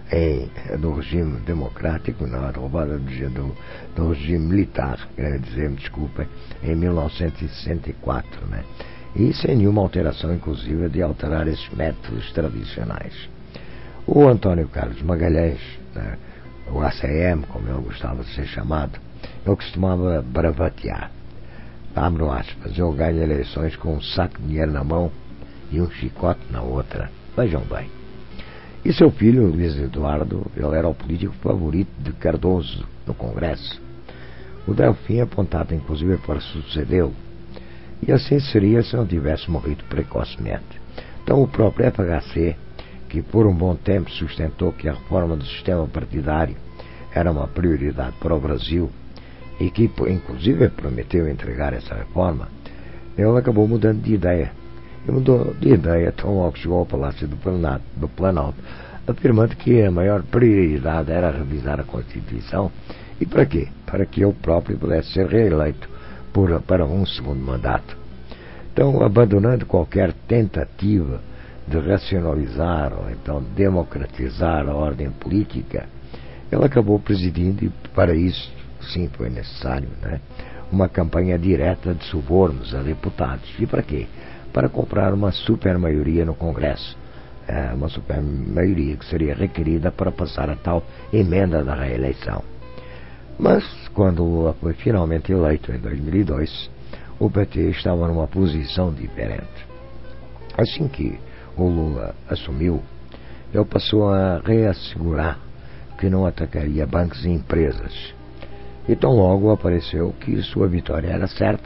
não, a derrubada do regime militar, desculpem, em 1964, né? E sem nenhuma alteração, inclusive, de alterar esses métodos tradicionais. O António Carlos Magalhães, né, o ACM, como ele gostava de ser chamado, ele costumava bravatear. Abro aspas, eu ganho eleições com um saco de dinheiro na mão e um chicote na outra. Vejam bem. E seu filho, Luiz Eduardo, ele era o político favorito de Cardoso no Congresso. O Delfim apontava inclusive para sucedê-lo. E assim seria se não tivesse morrido precocemente. Então o próprio FHC, que por um bom tempo sustentou que a reforma do sistema partidário era uma prioridade para o Brasil, e que inclusive prometeu entregar essa reforma, ele acabou mudando de ideia. E mudou de ideia tão logo chegou ao Palácio do Planalto, afirmando que a maior prioridade era revisar a Constituição. E para quê? Para que ele próprio pudesse ser reeleito para um segundo mandato. Então, abandonando qualquer tentativa de racionalizar ou então democratizar a ordem política, ele acabou presidindo, e para isso sim foi necessário, né, uma campanha direta de subornos a deputados. E para quê? Para comprar uma supermaioria no Congresso, uma supermaioria que seria requerida para passar a tal emenda da reeleição. Mas, quando Lula foi finalmente eleito em 2002, o PT estava numa posição diferente. Assim que o Lula assumiu, ele passou a reassegurar que não atacaria bancos e empresas. E tão logo apareceu que sua vitória era certa,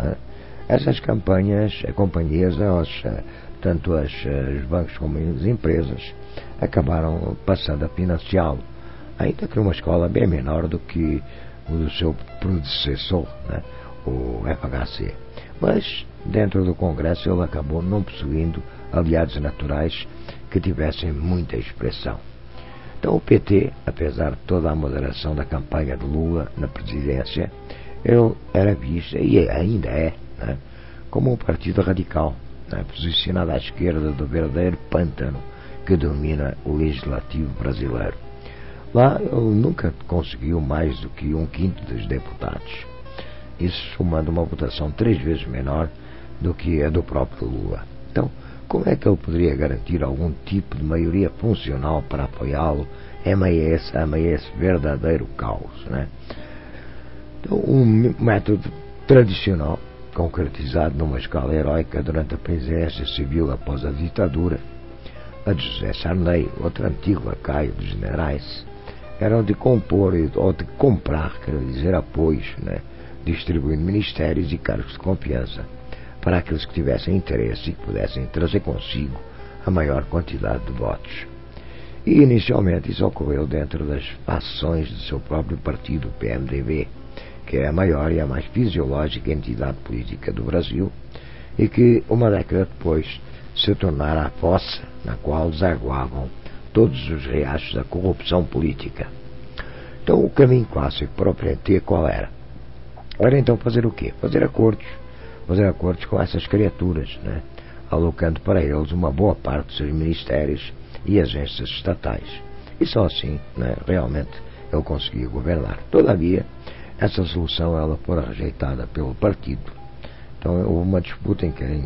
Essas companhias, tanto os bancos como as empresas, acabaram passando a financiá-lo, ainda que numa escala bem menor do que o do seu predecessor, o FHC. Mas, dentro do Congresso, ele acabou não possuindo aliados naturais que tivessem muita expressão. Então, o PT, apesar de toda a moderação da campanha de Lula na presidência, ele era visto, e ainda é, como um partido radical, posicionado à esquerda do verdadeiro pântano que domina o legislativo brasileiro. Lá ele nunca conseguiu mais do que 1/5 dos deputados, isso somando uma votação 3 vezes menor do que a do próprio Lula. Então, como é que ele poderia garantir algum tipo de maioria funcional para apoiá-lo a meio esse verdadeiro caos? Então, um método tradicional, concretizado numa escala heroica durante a presidência civil após a ditadura, a de José Sarney, outro antigo lacaio dos generais, era o de compor ou de comprar, quer dizer, apoios, distribuindo ministérios e cargos de confiança para aqueles que tivessem interesse e que pudessem trazer consigo a maior quantidade de votos. E inicialmente isso ocorreu dentro das fações do seu próprio partido, o PMDB, que é a maior e a mais fisiológica entidade política do Brasil, e que uma década depois se tornara a fossa na qual desaguavam todos os riachos da corrupção política. Então o caminho clássico para o PT qual era? Era então fazer o quê? Fazer acordos com essas criaturas, alocando para eles uma boa parte dos seus ministérios e agências estatais. E só assim, realmente, ele conseguia governar. Todavia, essa solução ela foi rejeitada pelo partido. Então houve uma disputa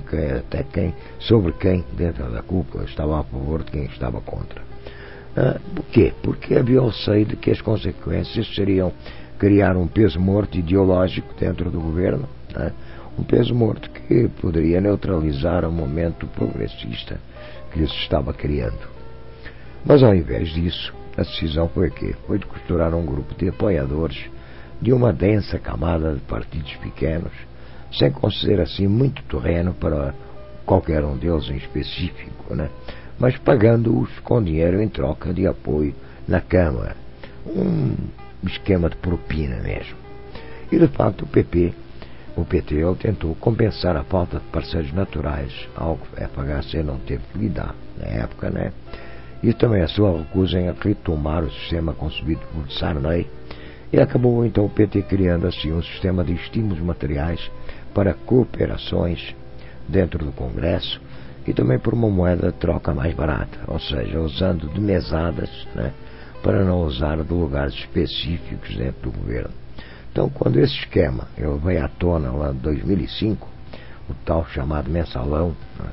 sobre quem dentro da cúpula estava a favor de quem estava contra. Por quê? Porque havia o receio de que as consequências seriam criar um peso morto ideológico dentro do governo, um peso morto que poderia neutralizar o momento progressista que se estava criando. Mas ao invés disso, a decisão foi quê? Foi de costurar um grupo de apoiadores de uma densa camada de partidos pequenos, sem conceder assim muito terreno para qualquer um deles em específico, mas pagando-os com dinheiro em troca de apoio na Câmara. Um esquema de propina mesmo. E de facto o PT ele tentou compensar a falta de parceiros naturais, algo que a FHC não teve que lidar na época, e também a sua recusa em retomar o sistema concebido por Sarney, e acabou então o PT criando assim um sistema de estímulos materiais para cooperações dentro do Congresso e também por uma moeda de troca mais barata, ou seja, usando de mesadas, para não usar de lugares específicos dentro do governo. Então, quando esse esquema ele veio à tona lá em 2005, o tal chamado mensalão,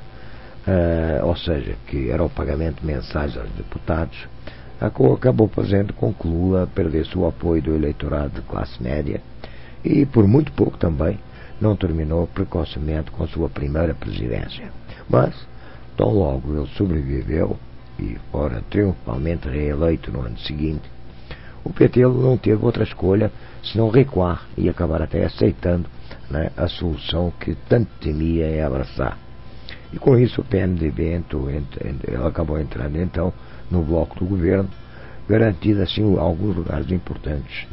ou seja, que era o pagamento mensais aos deputados, acabou fazendo com que Lula perdesse o apoio do eleitorado de classe média e, por muito pouco também, não terminou precocemente com sua primeira presidência. Mas, tão logo ele sobreviveu e fora triunfalmente reeleito no ano seguinte, o PT não teve outra escolha senão recuar e acabar até aceitando a solução que tanto temia em abraçar. E com isso o PMDB ele acabou entrando então no bloco do governo, garantindo assim alguns lugares importantes,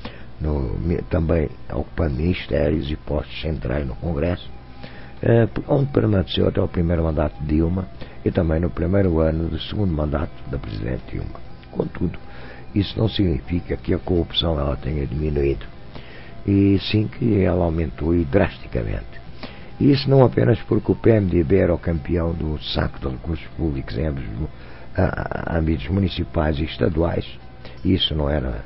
também ocupando ministérios e postos centrais no Congresso, onde permaneceu até o primeiro mandato de Dilma e também no primeiro ano do segundo mandato da Presidente Dilma. Contudo, isso não significa que a corrupção ela tenha diminuído, e sim que ela aumentou drasticamente. E isso não apenas porque o PMDB era o campeão do saco de recursos públicos em âmbitos municipais e estaduais. Isso não era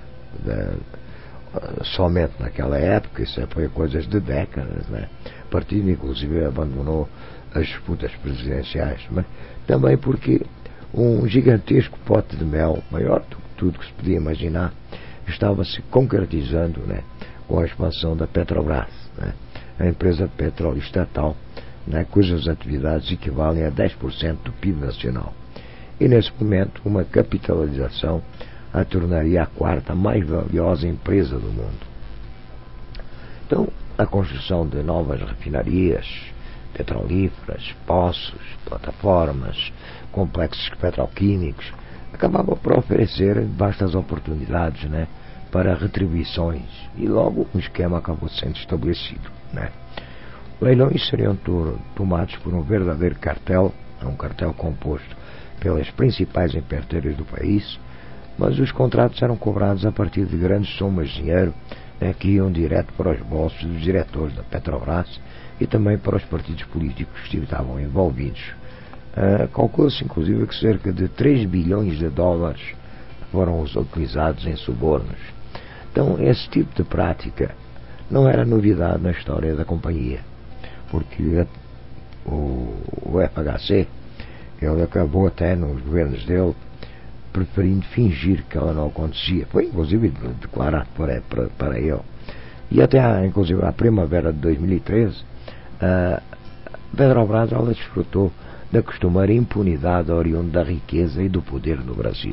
somente naquela época, isso foi coisas de décadas, O partido inclusive abandonou as disputas presidenciais, mas também porque um gigantesco pote de mel, maior do que tudo que se podia imaginar, estava se concretizando com a expansão da Petrobras, a empresa de petróleo estatal, cujas atividades equivalem a 10% do PIB nacional. E nesse momento uma capitalização a tornaria a quarta mais valiosa empresa do mundo. Então, a construção de novas refinarias petrolíferas, poços, plataformas, complexos petroquímicos, acabava por oferecer vastas oportunidades, né, para retribuições, e logo o esquema acabou sendo estabelecido, né. Leilões seriam tomados por um verdadeiro cartel, um cartel composto pelas principais empreiteiras do país, mas os contratos eram cobrados a partir de grandes somas de dinheiro, né, que iam direto para os bolsos dos diretores da Petrobras e também para os partidos políticos que estavam envolvidos. Calcula-se inclusive que cerca de 3 bilhões de dólares foram utilizados em subornos. Então esse tipo de prática não era novidade na história da companhia, porque o FHC, ele acabou até nos governos dele preferindo fingir que ela não acontecia. Foi inclusive declarado para ele. E até inclusive a primavera de 2013, a Petrobras ela desfrutou da costumeira impunidade oriunda da riqueza e do poder no Brasil.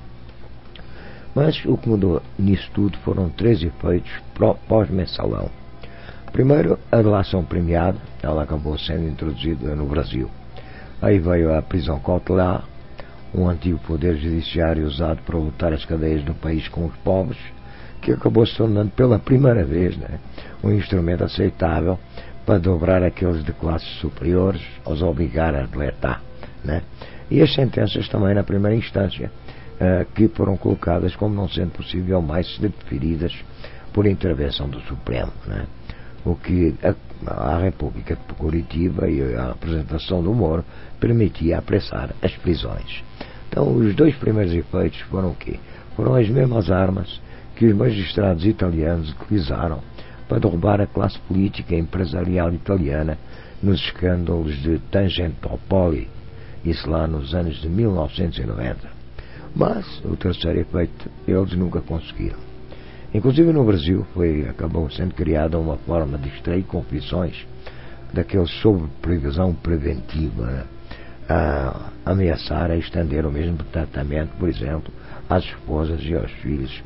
Mas o que mudou nisso tudo foram 3 efeitos pós-mensalão. Primeiro, a delação premiada, ela acabou sendo introduzida no Brasil. Aí veio a prisão cautelar, um antigo poder judiciário usado para lutar as cadeias do país com os povos, que acabou se tornando pela primeira vez, né, um instrumento aceitável para dobrar aqueles de classes superiores, os obrigar a deletar, né? E as sentenças também na primeira instância, que foram colocadas como não sendo possível mais ser deferidas por intervenção do Supremo, né? O que a República de Curitiba e a apresentação do Moro permitia apressar as prisões. Então os 2 primeiros efeitos foram o quê? Foram as mesmas armas que os magistrados italianos utilizaram para derrubar a classe política e empresarial italiana nos escândalos de Tangentopoli, isso lá nos anos de 1990. Mas o terceiro efeito eles nunca conseguiram. Inclusive no Brasil acabou sendo criada uma forma de extrair confissões daqueles sob previsão preventiva, né, a ameaçar a estender o mesmo tratamento, por exemplo, às esposas e aos filhos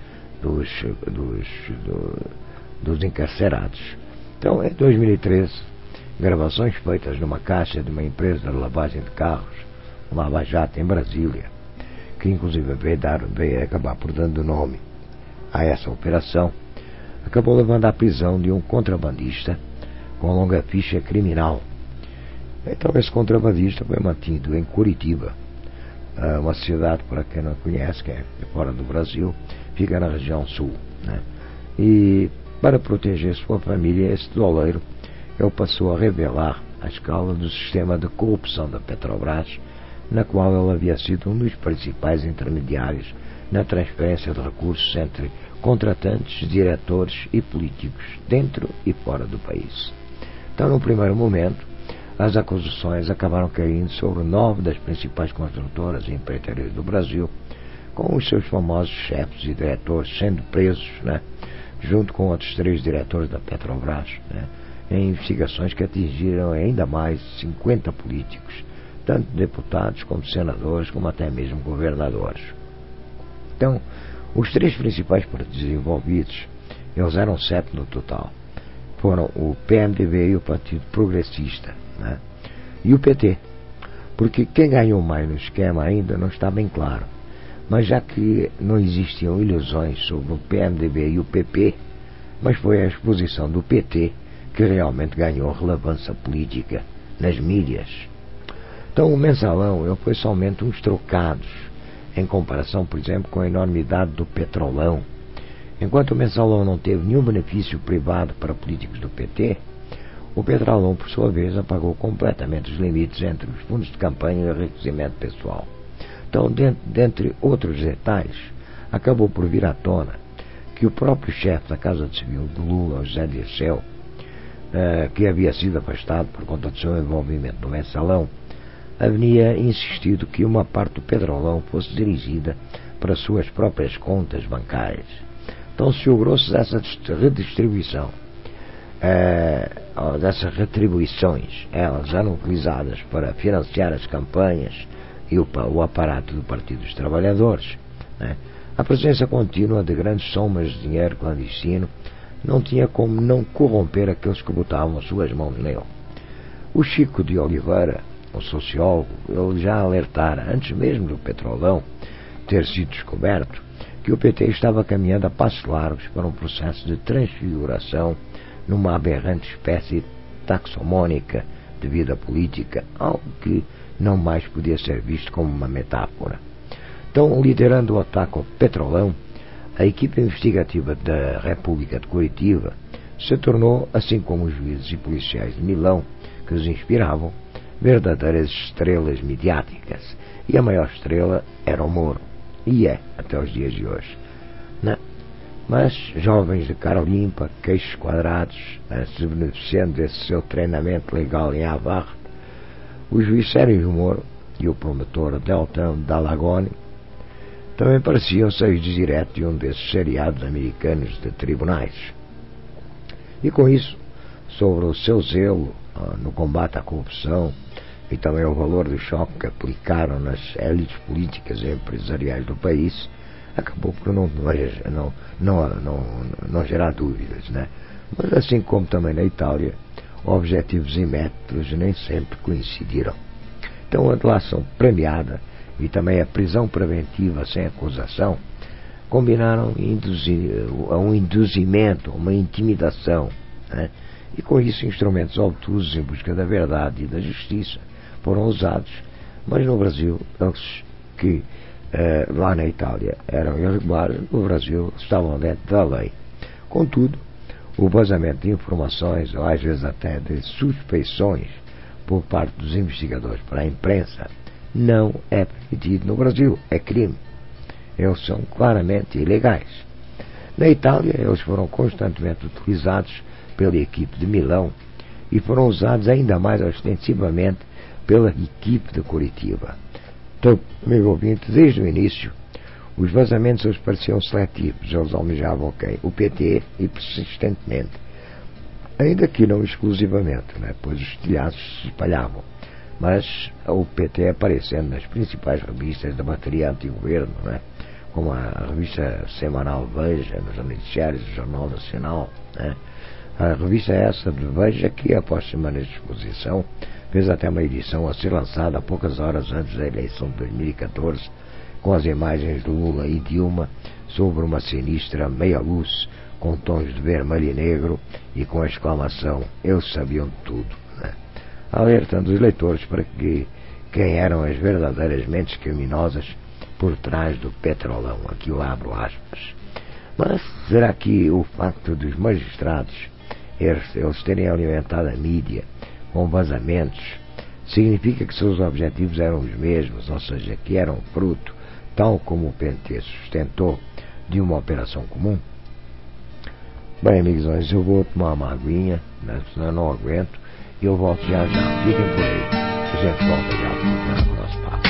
dos encarcerados. Então, em 2013, gravações feitas numa caixa de uma empresa de lavagem de carros, Lava Jato, em Brasília, que inclusive veio acabar por dando nome a essa operação, acabou levando à prisão de um contrabandista com longa ficha criminal. Então esse contrabandista foi mantido em Curitiba, uma cidade, para quem não conhece, que é fora do Brasil, fica na região sul, né? E para proteger sua família, esse doleiro ele passou a revelar a escala do sistema de corrupção da Petrobras, na qual ele havia sido um dos principais intermediários na transferência de recursos entre contratantes, diretores e políticos dentro e fora do país. Então, no primeiro momento, as acusações acabaram caindo sobre 9 das principais construtoras e empreiteiras do Brasil, com os seus famosos chefes e diretores sendo presos, né, junto com outros 3 diretores da Petrobras, né, em investigações que atingiram ainda mais 50 políticos, tanto deputados como senadores, como até mesmo governadores. Então, os 3 principais partidos envolvidos, eles eram 7 no total, foram o PMDB e o Partido Progressista, né, e o PT, porque quem ganhou mais no esquema ainda não está bem claro, mas já que não existiam ilusões sobre o PMDB e o PP, mas foi a exposição do PT que realmente ganhou relevância política nas mídias. Então o mensalão ele foi somente uns trocados em comparação, por exemplo, com a enormidade do Petrolão. Enquanto o mensalão não teve nenhum benefício privado para políticos do PT, o Petrolão, por sua vez, apagou completamente os limites entre os fundos de campanha e o enriquecimento pessoal. Então, dentre outros detalhes, acabou por vir à tona que o próprio chefe da Casa Civil de Lula, José Dirceu, que havia sido afastado por conta do seu envolvimento no mensalão, havia insistido que uma parte do Petrolão fosse dirigida para suas próprias contas bancárias. Então segurou-se dessa redistribuição, dessas retribuições, elas eram utilizadas para financiar as campanhas e o aparato do Partido dos Trabalhadores, né? A presença contínua de grandes somas de dinheiro clandestino não tinha como não corromper aqueles que botavam suas mãos nele. O Chico de Oliveira, um sociólogo, ele já alertara, antes mesmo do petrolão ter sido descoberto, que o PT estava caminhando a passos largos para um processo de transfiguração numa aberrante espécie taxonômica de vida política, algo que não mais podia ser visto como uma metáfora. Então, liderando o ataque ao petrolão, a equipe investigativa da República de Curitiba se tornou, assim como os juízes e policiais de Milão que os inspiravam, verdadeiras estrelas midiáticas. E a maior estrela era o Moro. E é, até os dias de hoje. Não. Mas jovens de cara limpa, queixos quadrados, se beneficiando desse seu treinamento legal em Harvard, o juiz Sérgio Moro e o promotor Deltan Dallagone também pareciam saídos direto de um desses seriados americanos de tribunais. E com isso, sobre o seu zelo no combate à corrupção e também o valor do choque que aplicaram nas élites políticas e empresariais do país, acabou por não gerar dúvidas, né? Mas assim como também na Itália, objetivos e métodos nem sempre coincidiram. Então a delação premiada e também a prisão preventiva sem acusação combinaram a um induzimento, uma intimidação, né? E com isso instrumentos obtusos em busca da verdade e da justiça foram usados, mas no Brasil eles que lá na Itália eram irregulares, no Brasil estavam dentro da lei. Contudo, o vazamento de informações, ou às vezes até de suspeições por parte dos investigadores para a imprensa, não é permitido no Brasil, é crime. Eles são claramente ilegais. Na Itália, eles foram constantemente utilizados pela equipe de Milão e foram usados ainda mais ostensivamente pela equipe de Curitiba. Então, amigo ouvinte, desde o início, os vazamentos eles pareciam seletivos, eles almejavam quem? O PT e persistentemente, ainda que não exclusivamente, né? Pois os telhaços se espalhavam, mas o PT aparecendo nas principais revistas da bateria anti-governo, né? Como a revista semanal Veja, nos noticiários do Jornal Nacional, né? A revista essa de Veja que, após semanas de exposição, fez até uma edição a ser lançada a poucas horas antes da eleição de 2014, com as imagens de Lula e Dilma sobre uma sinistra meia-luz com tons de vermelho e negro e com a exclamação "Eles sabiam tudo", né? Alertando os leitores para que quem eram as verdadeiras mentes criminosas por trás do petrolão. Aqui eu abro aspas. Mas será que o facto dos magistrados eles terem alimentado a mídia com vazamentos significa que seus objetivos eram os mesmos, ou seja, que eram fruto, tal como o PT sustentou, de uma operação comum? Bem, amigos, eu vou tomar uma aguinha, né, senão eu não aguento, e eu volto já já. Fiquem por aí. A gente volta já para o nosso papo.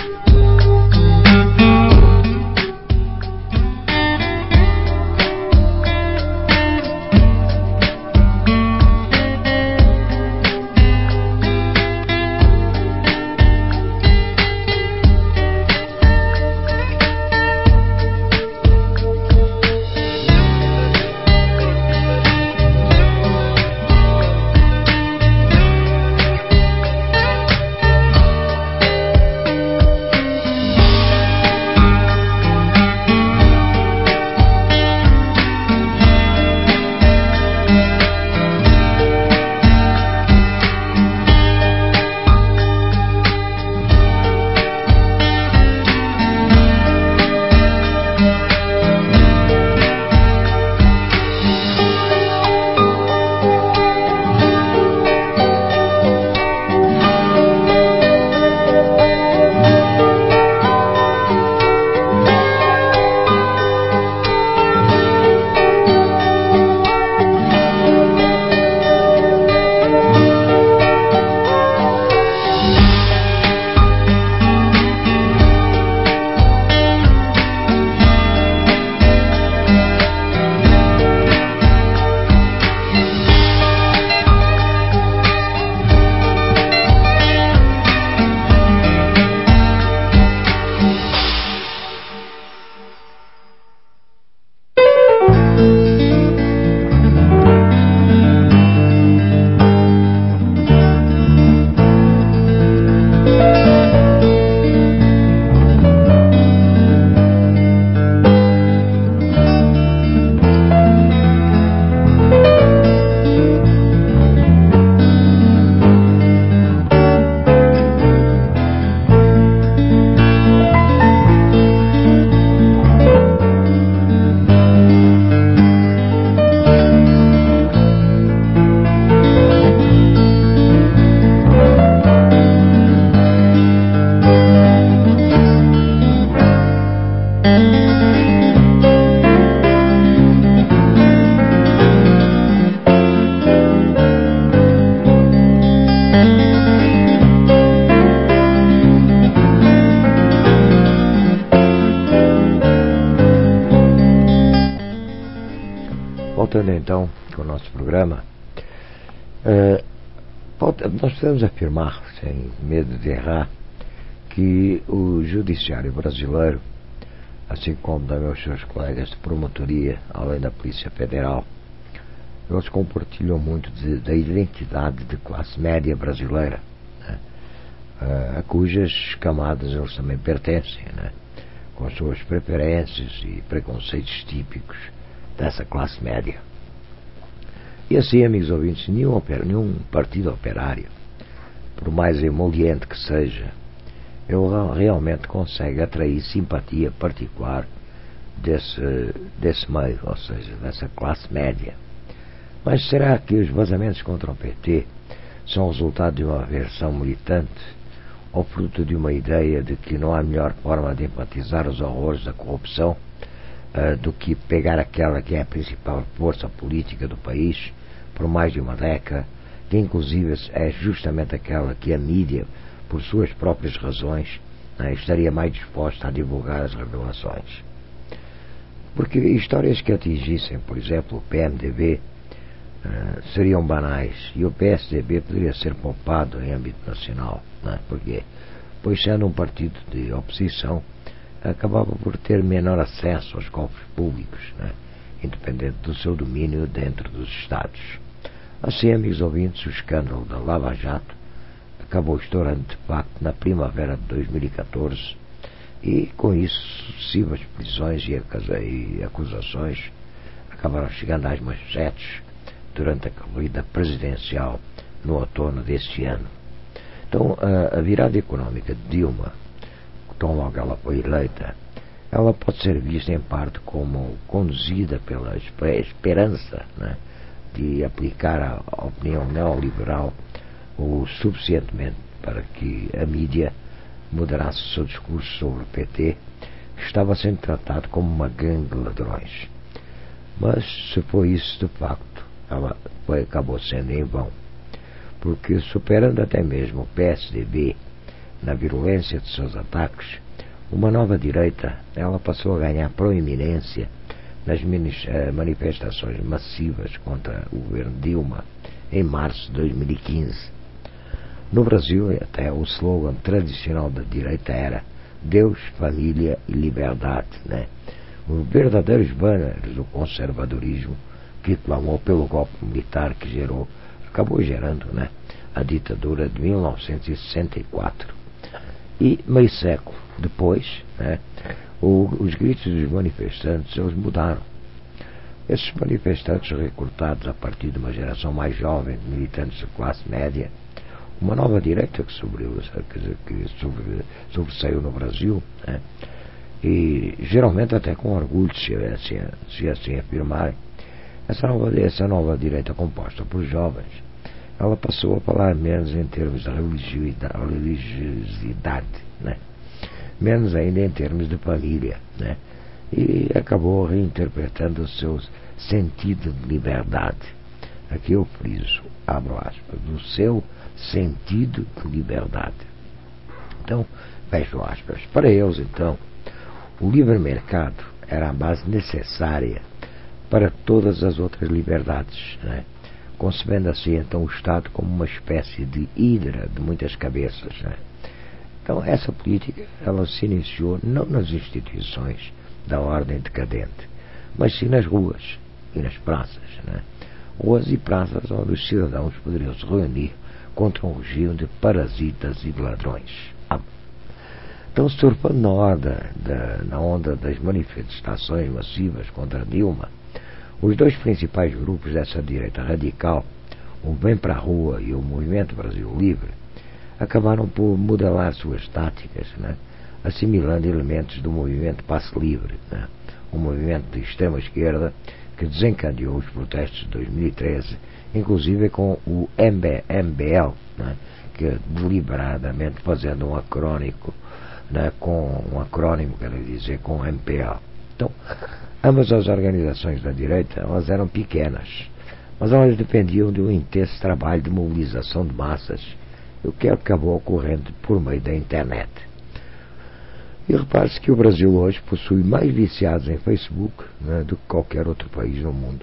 voltando então com o nosso programa, nós podemos afirmar, sem medo de errar, que o judiciário brasileiro, assim como também os seus colegas de promotoria, além da Polícia Federal, eles compartilham muito da identidade de classe média brasileira, né? A cujas camadas eles também pertencem, né? Com as suas preferências e preconceitos típicos dessa classe média. E assim, amigos ouvintes, nenhum partido operário, por mais emoliente que seja, ele realmente consegue atrair simpatia particular desse meio, ou seja, dessa classe média. Mas será que os vazamentos contra o PT são resultado de uma aversão militante ou fruto de uma ideia de que não há melhor forma de enfatizar os horrores da corrupção do que pegar aquela que é a principal força política do país por mais de uma década, que inclusive é justamente aquela que a mídia, por suas próprias razões, estaria mais disposta a divulgar as revelações? Porque histórias que atingissem, por exemplo, o PMDB seriam banais e o PSDB poderia ser poupado em âmbito nacional. Porquê? Pois, sendo um partido de oposição, acabava por ter menor acesso aos cofres públicos, independente do seu domínio dentro dos Estados. Assim, amigos ouvintes, o escândalo da Lava Jato acabou estourando de facto na primavera de 2014 e, com isso, sucessivas prisões e acusações acabaram chegando às manchetes durante a corrida presidencial no outono deste ano. Então, a virada económica de Dilma, tão logo ela foi eleita, ela pode ser vista em parte como conduzida pela esperança, de aplicar a opinião neoliberal o suficientemente para que a mídia moderasse o seu discurso sobre o PT, que estava sendo tratado como uma gangue de ladrões. Mas, se foi isso de facto, ela acabou sendo em vão, porque, superando até mesmo o PSDB na virulência de seus ataques, uma nova direita ela passou a ganhar proeminência nas manifestações massivas contra o governo Dilma em março de 2015. No Brasil, até o slogan tradicional da direita era Deus, Família e Liberdade, Os verdadeiros banners do conservadorismo que clamou pelo golpe militar que acabou gerando a ditadura de 1964. E meio século depois, os gritos dos manifestantes eles mudaram. Esses manifestantes, recrutados a partir de uma geração mais jovem de militantes de classe média, uma nova direita que sobressaiu no Brasil, e geralmente até com orgulho, se assim afirmarem, essa nova direita composta por jovens, ela passou a falar menos em termos de religiosidade, menos ainda em termos de família, e acabou reinterpretando o seu sentido de liberdade. Aqui eu friso, abro aspas, do seu sentido de liberdade. Então, fecho aspas. Para eles, então, o livre mercado era a base necessária para todas as outras liberdades, concebendo assim então o Estado como uma espécie de hidra de muitas cabeças. Então essa política ela se iniciou não nas instituições da ordem decadente, mas sim nas ruas e nas praças. Ruas e praças onde os cidadãos poderiam se reunir contra um regime de parasitas e de ladrões. Então, surfando na onda das manifestações massivas contra Dilma, os dois principais grupos dessa direita radical, o Vem Pra Rua e o Movimento Brasil Livre, acabaram por modelar suas táticas, assimilando elementos do movimento Passe Livre, um movimento de extrema esquerda que desencadeou os protestos de 2013, inclusive com o MBL, que deliberadamente fazendo um acrônimo, quero dizer, com o MPL. Então, ambas as organizações da direita elas eram pequenas, mas elas dependiam de um intenso trabalho de mobilização de massas, o que acabou ocorrendo por meio da internet. E repare-se que o Brasil hoje possui mais viciados em Facebook do que qualquer outro país no mundo.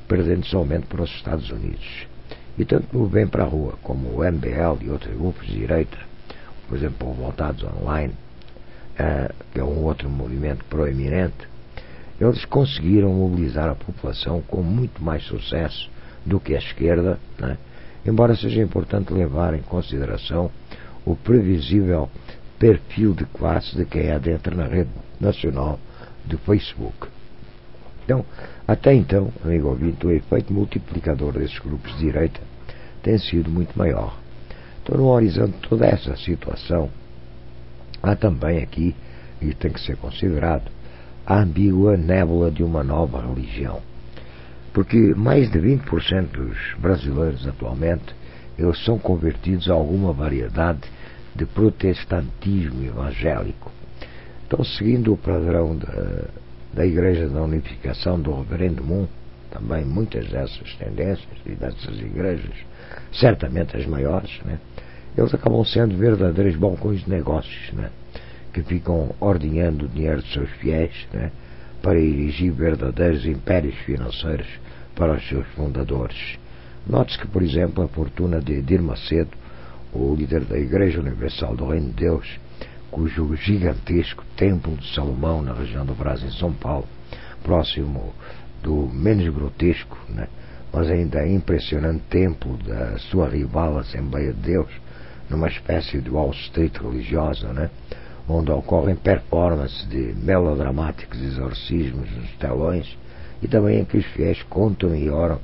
perdendo somente para os Estados Unidos. E tanto vem para a rua como o MBL e outros grupos de direita, por exemplo, o Voltados Online, que é um outro movimento proeminente, eles conseguiram mobilizar a população com muito mais sucesso do que a esquerda, né? Embora seja importante levar em consideração o previsível perfil de classe de quem adentra na rede nacional do Facebook. Então, até então, amigo ouvinte, o efeito multiplicador desses grupos de direita tem sido muito maior. Então, no horizonte de toda essa situação, há também aqui, e tem que ser considerado, a ambígua nébula de uma nova religião. Porque mais de 20% dos brasileiros atualmente, eles são convertidos a alguma variedade de protestantismo evangélico. Então, seguindo o padrão da Igreja da Unificação do Reverendo Moon, também muitas dessas tendências e dessas igrejas, certamente as maiores, né, eles acabam sendo verdadeiros balcões de negócios, né, que ficam ordenhando o dinheiro dos seus fiéis, né, para erigir verdadeiros impérios financeiros para os seus fundadores. Note-se que, por exemplo, a fortuna de Edir Macedo, o líder da Igreja Universal do Reino de Deus, cujo gigantesco Templo de Salomão na região do Brás, em São Paulo, próximo do menos grotesco, né, mas ainda impressionante templo da sua rival Assembleia de Deus, numa espécie de Wall Street religiosa, né, onde ocorrem performances de melodramáticos exorcismos nos telões, e também em que os fiéis cantam e oram,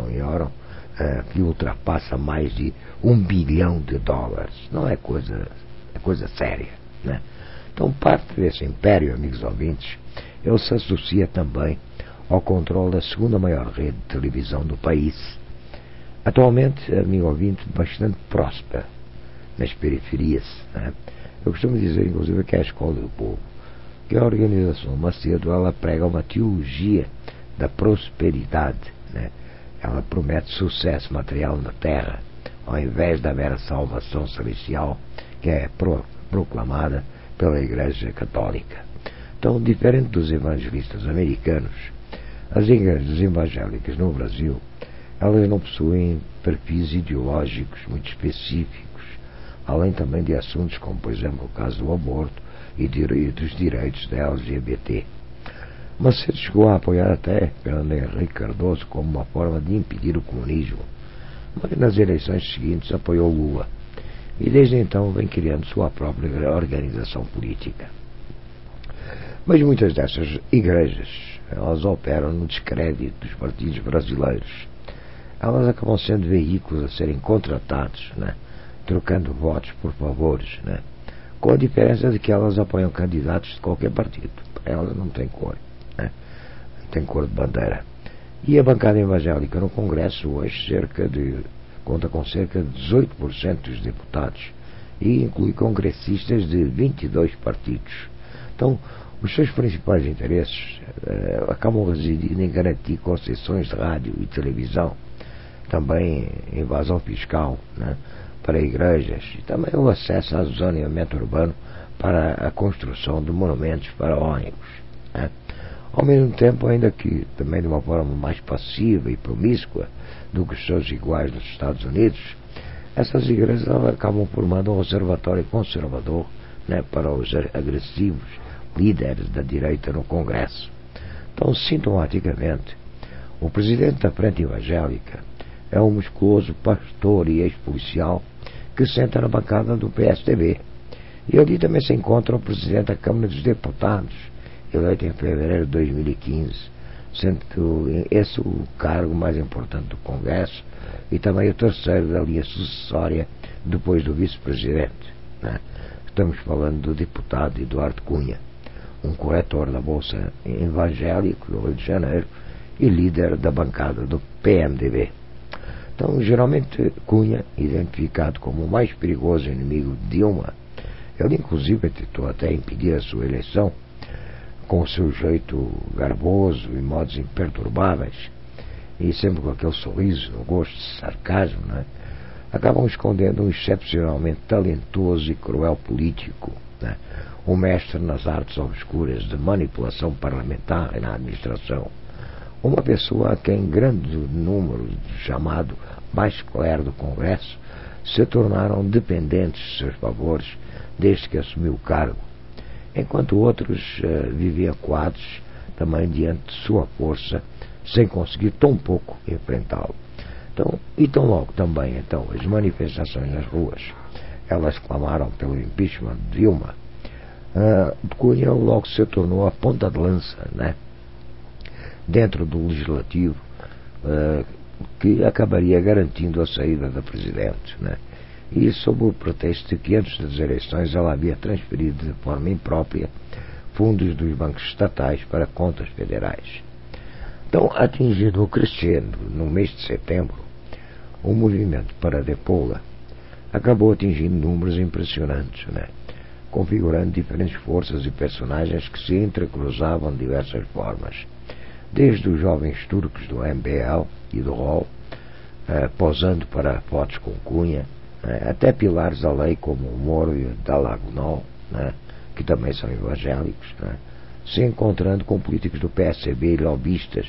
que ultrapassa mais de $1 bilhão. Não é coisa, é coisa séria, né? Então, parte desse império, amigos ouvintes, ele se associa também ao controle da segunda maior rede de televisão do país. Atualmente, amigo ouvinte, bastante próspera nas periferias, né? Eu costumo dizer, inclusive, que é a Escola do Povo, que a organização Macedo, ela prega uma teologia da prosperidade, né? Ela promete sucesso material na terra, ao invés da mera salvação celestial que é proclamada pela Igreja Católica. Então, diferente dos evangelistas americanos, as igrejas evangélicas no Brasil, elas não possuem perfis ideológicos muito específicos, além também de assuntos como, por exemplo, o caso do aborto e dos direitos da LGBT. Macedo chegou a apoiar até Fernando Henrique Cardoso como uma forma de impedir o comunismo, mas nas eleições seguintes apoiou Lula e desde então vem criando sua própria organização política. Mas muitas dessas igrejas, elas operam no descrédito dos partidos brasileiros. Elas acabam sendo veículos a serem contratados, né, trocando votos por favores, né, com a diferença de que elas apoiam candidatos de qualquer partido. Elas não têm cor, né, não têm cor de bandeira. E a bancada evangélica no Congresso hoje conta com cerca de 18% dos deputados e inclui congressistas de 22 partidos. Então, os seus principais interesses acabam residindo em garantir concessões de rádio e televisão, também invasão fiscal, né, para igrejas e também o acesso ao zoneamento urbano para a construção de monumentos faraónicos, né. Ao mesmo tempo, ainda que também de uma forma mais passiva e promíscua do que os seus iguais nos Estados Unidos, essas igrejas acabam formando um observatório conservador, né, para os agressivos líderes da direita no Congresso. Então, sintomaticamente, o presidente da Frente Evangélica é um musculoso pastor e ex-policial que senta na bancada do PSDB. E ali também se encontra o presidente da Câmara dos Deputados, eleito em fevereiro de 2015, sendo esse o cargo mais importante do Congresso e também o terceiro da linha sucessória depois do vice-presidente, né? Estamos falando do deputado Eduardo Cunha, um corretor da Bolsa evangélico do Rio de Janeiro e líder da bancada do PMDB. Então, geralmente, Cunha, identificado como o mais perigoso inimigo de Dilma, ele inclusive tentou até impedir a sua eleição, com o seu jeito garboso e modos imperturbáveis, e sempre com aquele sorriso no gosto de sarcasmo, né, acabam escondendo um excepcionalmente talentoso e cruel político, né, um mestre nas artes obscuras de manipulação parlamentar e na administração, uma pessoa a quem grande número do chamado mais clero do Congresso se tornaram dependentes de seus favores desde que assumiu o cargo, enquanto outros viviam coados também diante de sua força, sem conseguir tão pouco enfrentá-lo. Tão logo também as manifestações nas ruas, elas clamaram pelo impeachment de Dilma. Cunha logo se tornou a ponta de lança, né, dentro do legislativo, que acabaria garantindo a saída da presidente, né? E sob o pretexto de que antes das eleições ela havia transferido de forma imprópria fundos dos bancos estatais para contas federais. Então, atingindo o crescendo no mês de setembro, o movimento para depô-la acabou atingindo números impressionantes, né, configurando diferentes forças e personagens que se entrecruzavam de diversas formas, desde os jovens turcos do MBL e do ROL, posando para fotos com Cunha, até pilares da lei como o Moro e o Dallagnol, né, que também são evangélicos, né, se encontrando com políticos do PSDB e lobistas,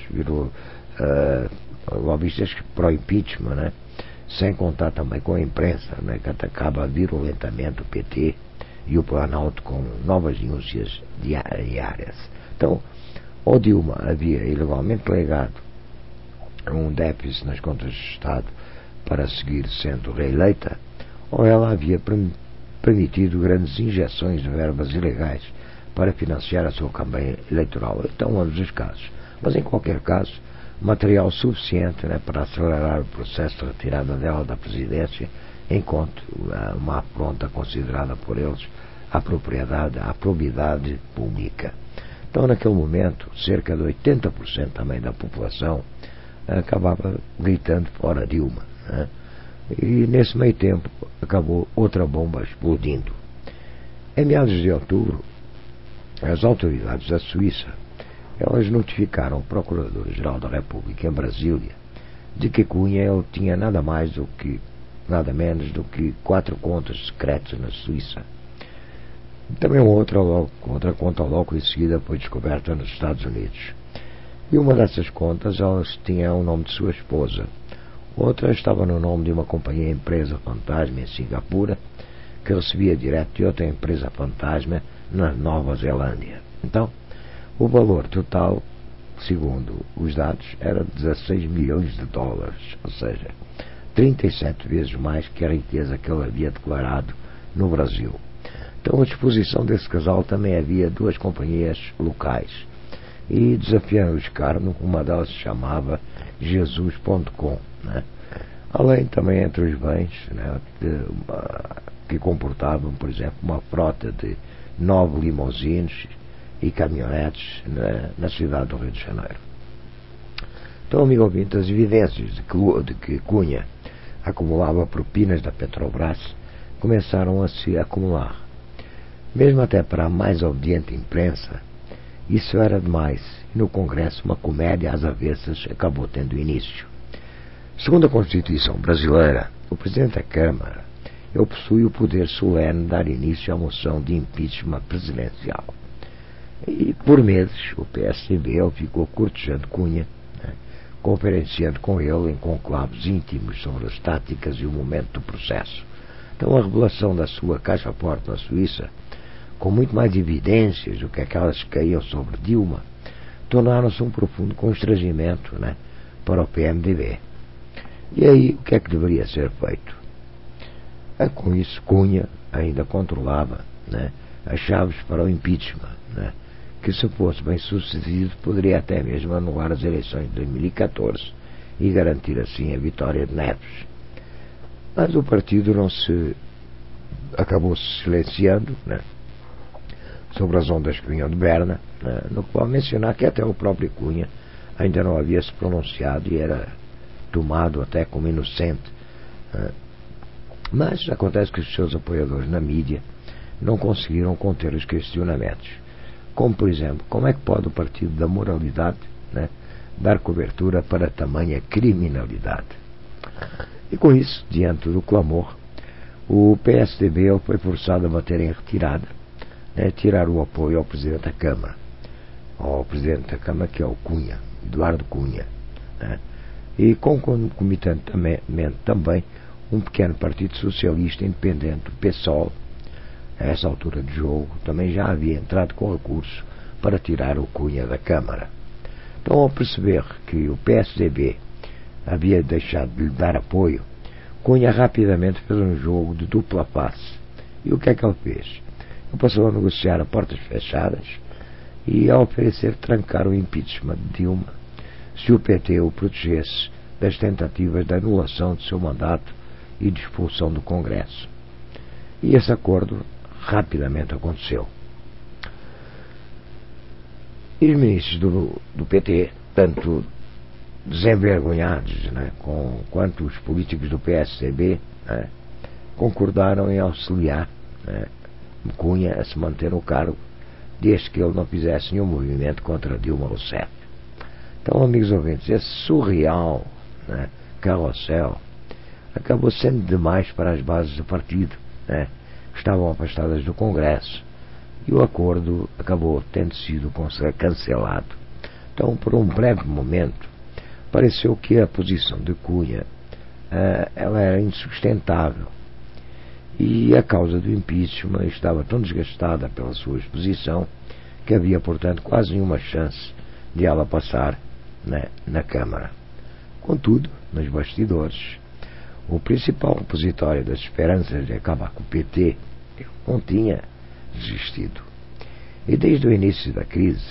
lobistas para o impeachment, né, sem contar também com a imprensa, né, que atacava virulentamente o PT e o Planalto com novas denúncias diárias. Então, ou Dilma havia ilegalmente legado um déficit nas contas do Estado para seguir sendo reeleita, ou ela havia permitido grandes injeções de verbas ilegais para financiar a sua campanha eleitoral. Então, ambos os casos. Mas, em qualquer caso, material suficiente, né, para acelerar o processo de retirada dela da presidência, enquanto uma afronta considerada por eles à propriedade, à probidade pública. Então, naquele momento, cerca de 80% também da população acabava gritando fora Dilma, né? E nesse meio tempo acabou outra bomba explodindo. Em meados de outubro, as autoridades da Suíça, elas notificaram o Procurador-Geral da República em Brasília de que Cunha ele tinha nada menos do que 4 contas secretas na Suíça. Também outra conta logo em seguida foi descoberta nos Estados Unidos. E uma dessas contas, elas tinha o nome de sua esposa. Outra estava no nome de uma companhia empresa fantasma em Singapura, que recebia direto de outra empresa fantasma na Nova Zelândia. Então, o valor total, segundo os dados, era 16 milhões de dólares, ou seja, 37 vezes mais que a riqueza que ele havia declarado no Brasil. Então, à disposição desse casal também havia 2 companhias locais e desafiaram o escárnio, uma delas se chamava Jesus.com, né? Além também entre os bens, né, que comportavam, por exemplo, uma frota de 9 limousines e caminhonetes na cidade do Rio de Janeiro. Então, amigo ouvinte, as evidências de que Cunha acumulava propinas da Petrobras começaram a se acumular. Mesmo até para a mais obediente imprensa, isso era demais, e no Congresso uma comédia às avessas acabou tendo início. Segundo a Constituição brasileira, o Presidente da Câmara possui o poder solene de dar início à moção de impeachment presidencial. E por meses o PSDB ficou cortejando Cunha, né, conferenciando com ele em conclaves íntimos sobre as táticas e o momento do processo. Então a revelação da sua caixa forte na Suíça, com muito mais evidências do que aquelas que caíam sobre Dilma, tornaram-se um profundo constrangimento, né, para o PMDB. E aí, o que é que deveria ser feito? Com isso, Cunha ainda controlava, né, as chaves para o impeachment, né, que, se fosse bem sucedido, poderia até mesmo anular as eleições de 2014 e garantir assim a vitória de Neves. Mas o partido acabou se silenciando, né, sobre as ondas que vinham de Berna, né, no qual mencionar que até o próprio Cunha ainda não havia se pronunciado e era tomado até como inocente. Mas acontece que os seus apoiadores na mídia não conseguiram conter os questionamentos. Como, por exemplo, como é que pode o Partido da Moralidade, né, dar cobertura para tamanha criminalidade? E com isso, diante do clamor, o PSDB foi forçado a bater em retirada, né, tirar o apoio ao Presidente da Câmara, que é o Cunha, Eduardo Cunha, né? E concomitantemente também um pequeno partido socialista independente, o PSOL, a essa altura do jogo, também já havia entrado com recurso para tirar o Cunha da Câmara. Então, ao perceber que o PSDB havia deixado de lhe dar apoio, Cunha rapidamente fez um jogo de dupla face. E o que é que ele fez? Ele passou a negociar a portas fechadas e a oferecer trancar o impeachment de Dilma se o PT o protegesse das tentativas de anulação de seu mandato e de expulsão do Congresso. E esse acordo rapidamente aconteceu. E os ministros do PT, tanto desenvergonhados, né, quanto os políticos do PSDB, né, concordaram em auxiliar, né, Cunha a se manter no cargo, desde que ele não fizesse nenhum movimento contra Dilma Rousseff. Então, amigos ouvintes, esse surreal, né, carrossel acabou sendo demais para as bases do partido, né, que estavam afastadas do Congresso, e o acordo acabou tendo sido cancelado. Então, por um breve momento, pareceu que a posição de Cunha ela era insustentável, e a causa do impeachment estava tão desgastada pela sua exposição que havia, portanto, quase nenhuma chance de ela passar, né, na Câmara. Contudo, nos bastidores, o principal repositório das esperanças de acabar com o PT não tinha desistido. E desde o início da crise,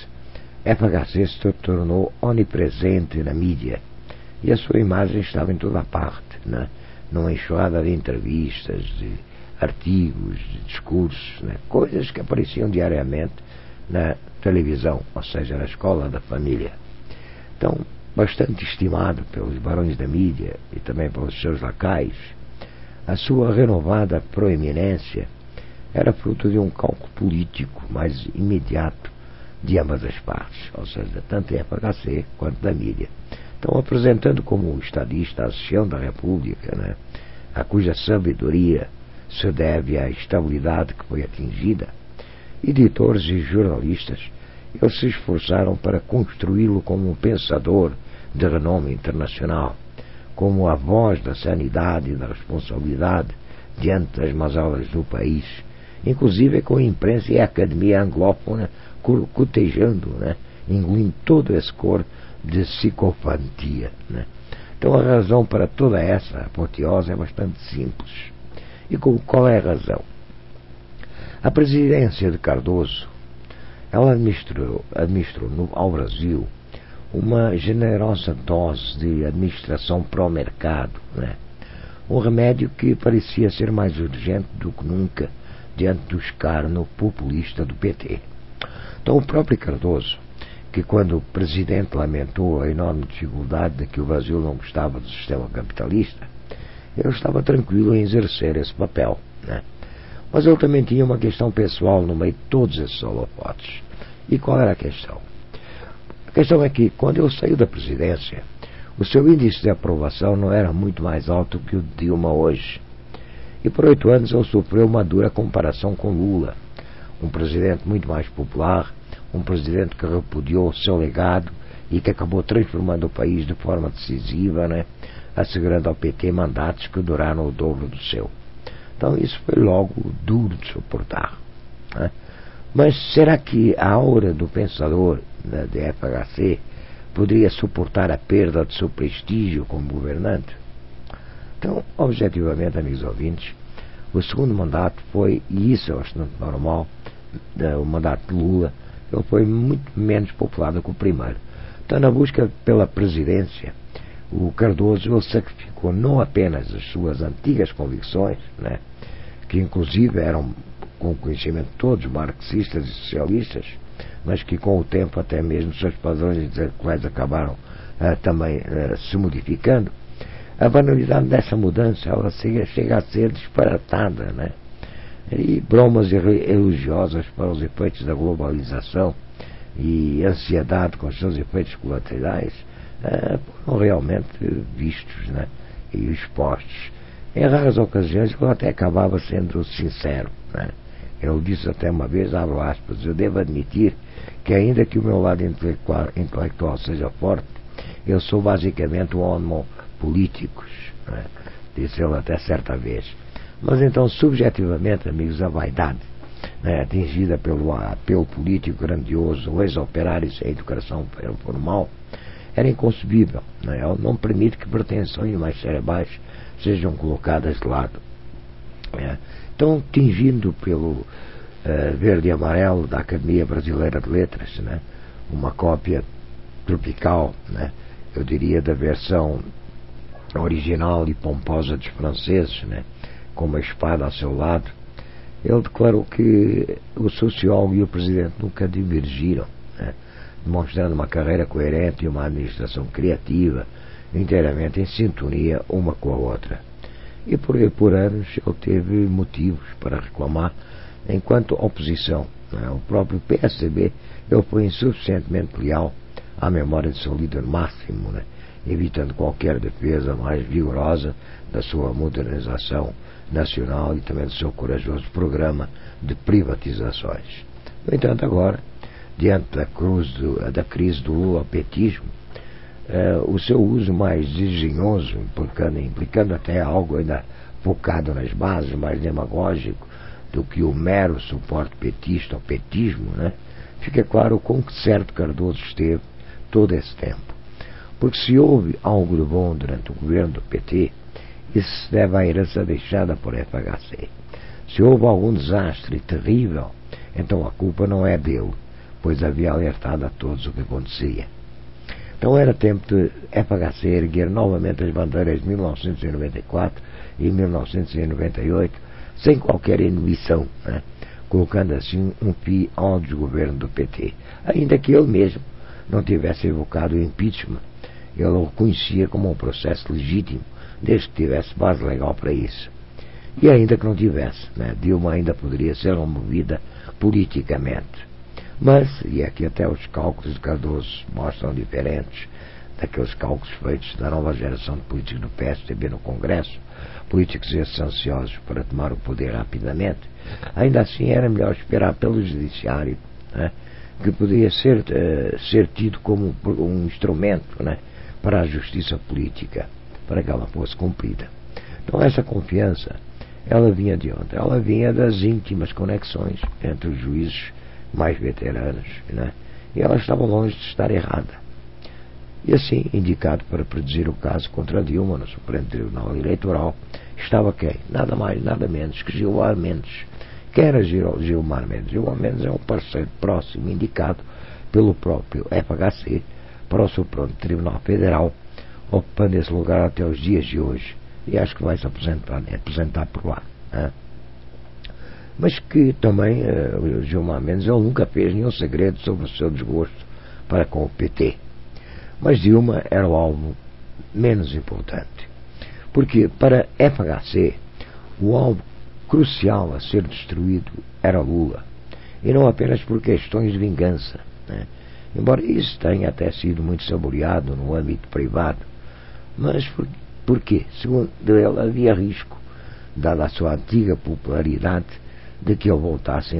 FHC se tornou onipresente na mídia e a sua imagem estava em toda a parte, né? Numa enxurrada de entrevistas, de artigos, de discursos, né? Coisas que apareciam diariamente na televisão, ou seja, na escola da família. Então, bastante estimado pelos barões da mídia e também pelos seus lacaios, a sua renovada proeminência era fruto de um cálculo político mais imediato de ambas as partes, ou seja, tanto da FHC quanto da mídia. Então, apresentando como estadista a Associação da República, né, a cuja sabedoria se deve à estabilidade que foi atingida, editores e jornalistas, eles se esforçaram para construí-lo como um pensador de renome internacional, como a voz da sanidade e da responsabilidade diante das mazelas do país, inclusive com a imprensa e a academia anglófona cotejando, né, engolindo todo esse cor de psicofantia, né. Então a razão para toda essa apoteose é bastante simples. E qual é a razão? A presidência de Cardoso, ela administrou ao Brasil uma generosa dose de administração pró-mercado, né? Um remédio que parecia ser mais urgente do que nunca diante do escárnio populista do PT. Então o próprio Cardoso, que quando o presidente lamentou a enorme dificuldade de que o Brasil não gostava do sistema capitalista, ele estava tranquilo em exercer esse papel, né? Mas ele também tinha uma questão pessoal no meio de todos esses holofotes. E qual era a questão? A questão é que, quando ele saiu da presidência, o seu índice de aprovação não era muito mais alto que o de Dilma hoje. E por 8 anos ele sofreu uma dura comparação com Lula, um presidente muito mais popular, um presidente que repudiou o seu legado e que acabou transformando o país de forma decisiva, né, assegurando ao PT mandatos que duraram o dobro do seu. Então isso foi logo duro de suportar, né? Mas será que a aura do pensador, né, de FHC poderia suportar a perda de seu prestígio como governante? Então, objetivamente, amigos ouvintes, o segundo mandato foi, e isso é bastante normal, o mandato de Lula, ele foi muito menos popular do que o primeiro. Então, na busca pela presidência, o Cardoso ele sacrificou não apenas as suas antigas convicções, né, que inclusive eram com conhecimento de todos marxistas e socialistas, mas que com o tempo até mesmo os seus padrões intelectuais acabaram também se modificando. A banalidade dessa mudança ela chega a ser disparatada, né? E bromas elogiosas para os efeitos da globalização e ansiedade com os seus efeitos colaterais foram realmente vistos, né, e expostos. Em raras ocasiões ele até acabava sendo sincero, né? Ele disse até uma vez, abro aspas, eu devo admitir que ainda que o meu lado intelectual seja forte, eu sou basicamente um homo políticos, né? Disse ele até certa vez. Mas então, subjetivamente, amigos, a vaidade, né, atingida pelo apelo político grandioso, o ex-operário sem educação formal, era inconcebível. Né? Ele não permite que pretensões mais cerebrais sejam colocadas de lado. Né? Então, tingindo pelo verde e amarelo da Academia Brasileira de Letras, né? Uma cópia tropical, né? Eu diria, da versão original e pomposa dos franceses, né? Com uma espada ao seu lado, ele declarou que o sociólogo e o presidente nunca divergiram, né? Demonstrando uma carreira coerente e uma administração criativa, inteiramente em sintonia uma com a outra. E por anos ele teve motivos para reclamar enquanto oposição. Né? O próprio PSDB ele foi insuficientemente leal à memória de seu líder máximo, né? Evitando qualquer defesa mais vigorosa da sua modernização nacional e também do seu corajoso programa de privatizações. No entanto, agora, diante da crise do Lula-petismo, o seu uso mais engenhoso, implicando até algo ainda focado nas bases, mais demagógico do que o mero suporte petista ao petismo, né? Fica claro quão certo Cardoso esteve todo esse tempo. Porque se houve algo de bom durante o governo do PT, isso se deve à herança deixada por FHC. Se houve algum desastre terrível, então a culpa não é dele, pois havia alertado a todos o que acontecia. Então era tempo de FHC erguer novamente as bandeiras de 1994 e 1998, sem qualquer inibição, né? Colocando assim um fim ao desgoverno do PT. Ainda que ele mesmo não tivesse evocado o impeachment, ele o reconhecia como um processo legítimo, desde que tivesse base legal para isso. E ainda que não tivesse, né? Dilma ainda poderia ser removida politicamente. Mas, e aqui até os cálculos de Cardoso mostram diferentes daqueles cálculos feitos da nova geração de políticos do PSDB no Congresso, políticos esses ansiosos para tomar o poder rapidamente, ainda assim era melhor esperar pelo Judiciário, né? Que poderia ser tido como um instrumento, né? Para a justiça política, para que ela fosse cumprida. Então essa confiança, ela vinha de onde? Ela vinha das íntimas conexões entre os juízes mais veteranos, né? E ela estava longe de estar errada. E assim, indicado para produzir o caso contra Dilma no Supremo Tribunal Eleitoral, estava quem? Nada mais, nada menos que Gilmar Mendes. Quem era Gilmar Mendes? Gilmar Mendes é um parceiro próximo indicado pelo próprio FHC para o Supremo Tribunal Federal, ocupando esse lugar até os dias de hoje. E acho que vai se apresentar por lá, né? Mas que também o Gilmar Mendes ele nunca fez nenhum segredo sobre o seu desgosto para com o PT. Mas Dilma era o alvo menos importante. Porque para FHC, o alvo crucial a ser destruído era Lula. E não apenas por questões de vingança, né? Embora isso tenha até sido muito saboreado no âmbito privado. Mas por quê? Segundo ele, havia risco, dada a sua antiga popularidade, de que ele voltasse em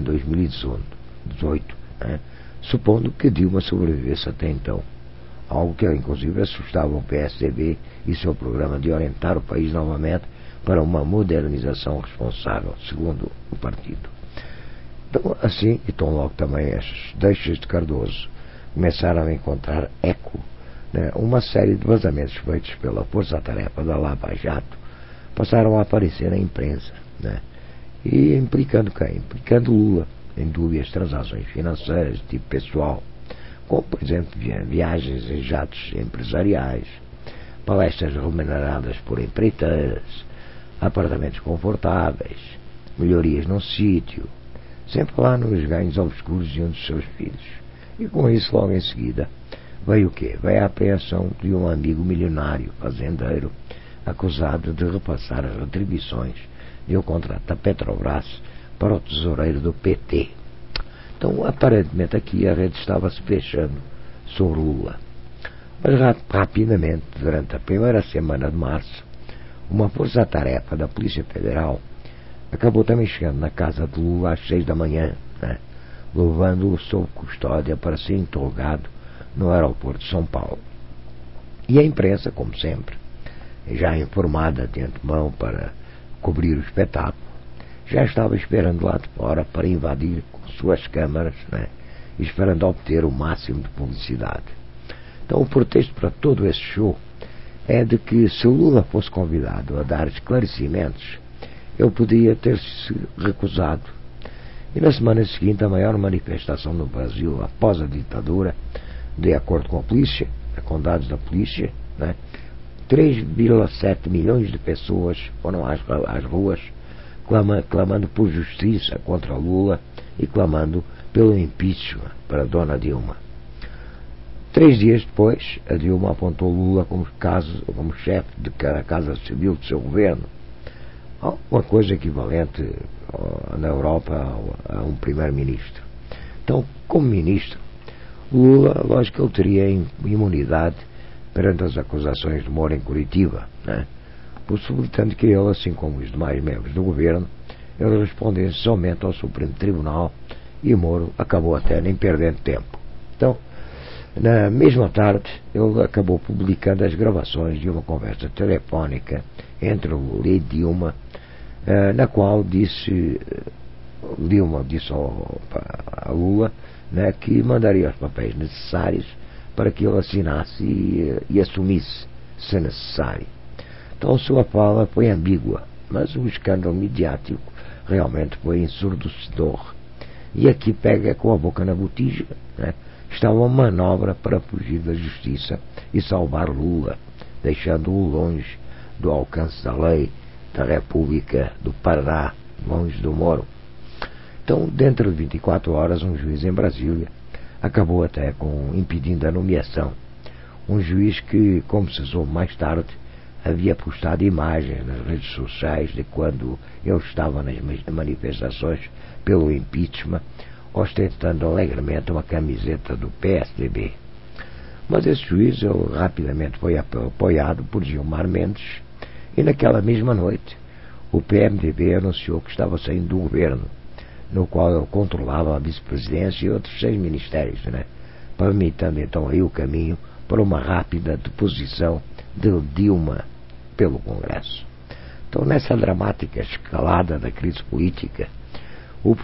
2018, né? Supondo que Dilma sobrevivesse até então. Algo que inclusive assustava o PSDB e seu programa de orientar o país novamente para uma modernização responsável, segundo o partido. Então, assim, e tão logo também as deixas de Cardoso começaram a encontrar eco, né? Uma série de vazamentos feitos pela força-tarefa da Lava Jato passaram a aparecer na imprensa, né? E implicando quem? Implicando Lula em dúbias transações financeiras de tipo pessoal, como, por exemplo, viagens em jatos empresariais, palestras remuneradas por empreiteiras, apartamentos confortáveis, melhorias num sítio, sempre lá nos ganhos obscuros de um dos seus filhos. E com isso, logo em seguida, veio o quê? Veio a apreensão de um amigo milionário, fazendeiro, acusado de repassar as retribuições de um contrato da Petrobras para o tesoureiro do PT. Então, aparentemente, aqui a rede estava se fechando sobre Lula. Mas rapidamente, durante a primeira semana de março, uma força-tarefa da Polícia Federal acabou também chegando na casa de Lula às 6 da manhã, né, levando-o sob custódia para ser interrogado no aeroporto de São Paulo. E a imprensa, como sempre, já informada de antemão para cobrir o espetáculo, já estava esperando lá de fora para invadir com suas câmaras, né, esperando obter o máximo de publicidade. Então o pretexto para todo esse show é de que, se Lula fosse convidado a dar esclarecimentos, ele podia ter-se recusado. E na semana seguinte, a maior manifestação no Brasil após a ditadura, de acordo com a polícia, com dados da polícia, né, 3,7 milhões de pessoas foram às ruas clamando por justiça contra Lula e clamando pelo impeachment para Dona Dilma. 3 dias depois, a Dilma apontou Lula como chefe da Casa Civil do seu governo, uma coisa equivalente na Europa a um primeiro-ministro. Então, como ministro, Lula, lógico que ele teria imunidade perante as acusações de Moro em Curitiba, né? Possibilitando que ele, assim como os demais membros do governo, ele respondesse somente ao Supremo Tribunal, e Moro acabou até nem perdendo tempo. Então, na mesma tarde, ele acabou publicando as gravações de uma conversa telefónica entre Lula e Dilma, na qual Dilma disse a Lula, né, que mandaria os papéis necessários para que ele assinasse e assumisse, se necessário. Então sua fala foi ambígua, mas o escândalo midiático realmente foi ensurdecedor. E aqui pega com a boca na botija, né, está uma manobra para fugir da justiça e salvar Lula, deixando-o longe do alcance da lei da República do Paraná, longe do Moro. Então, dentro de 24 horas, um juiz em Brasília acabou até impedindo a nomeação. Um juiz que, como se soube mais tarde, havia postado imagens nas redes sociais de quando ele estava nas manifestações pelo impeachment, ostentando alegremente uma camiseta do PSDB. Mas esse juiz ele rapidamente foi apoiado por Gilmar Mendes, e naquela mesma noite o PMDB anunciou que estava saindo do governo, no qual ele controlava a vice-presidência e outros 6 ministérios, né, permitando então aí o caminho para uma rápida deposição de Dilma pelo Congresso. Então, nessa dramática escalada da crise política, o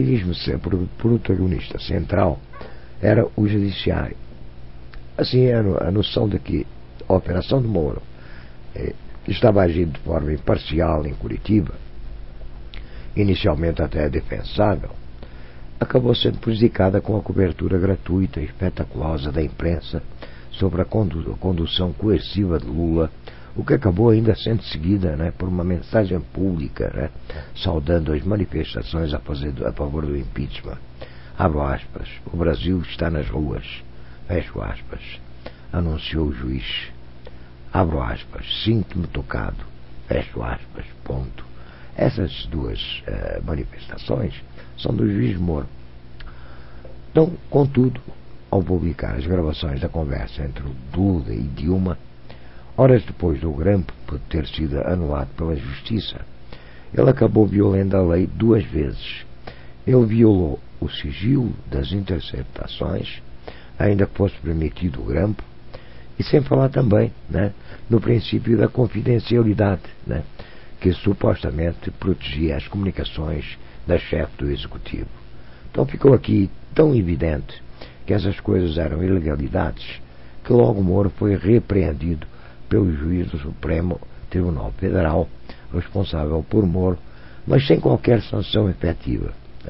protagonista central era o judiciário. Assim, a noção de que a Operação de Moro estava agindo de forma imparcial em Curitiba, inicialmente até defensável, acabou sendo prejudicada com a cobertura gratuita e espetaculosa da imprensa sobre a condução coerciva de Lula, o que acabou ainda sendo seguida, né, por uma mensagem pública, né, saudando as manifestações a favor do impeachment. Abro aspas, o Brasil está nas ruas, fecho aspas, anunciou o juiz. Abro aspas, sinto-me tocado, fecho aspas, ponto. Essas duas manifestações são do juiz Moro. Então, contudo, ao publicar as gravações da conversa entre Lula e Dilma, horas depois do grampo ter sido anulado pela Justiça, ele acabou violando a lei 2 vezes. Ele violou o sigilo das interceptações, ainda que fosse permitido o grampo, e sem falar também, né, no princípio da confidencialidade, né, que supostamente protegia as comunicações da chefe do Executivo. Então ficou aqui tão evidente que essas coisas eram ilegalidades, que logo Moro foi repreendido pelo juiz do Supremo Tribunal Federal, responsável por Moro, mas sem qualquer sanção efetiva,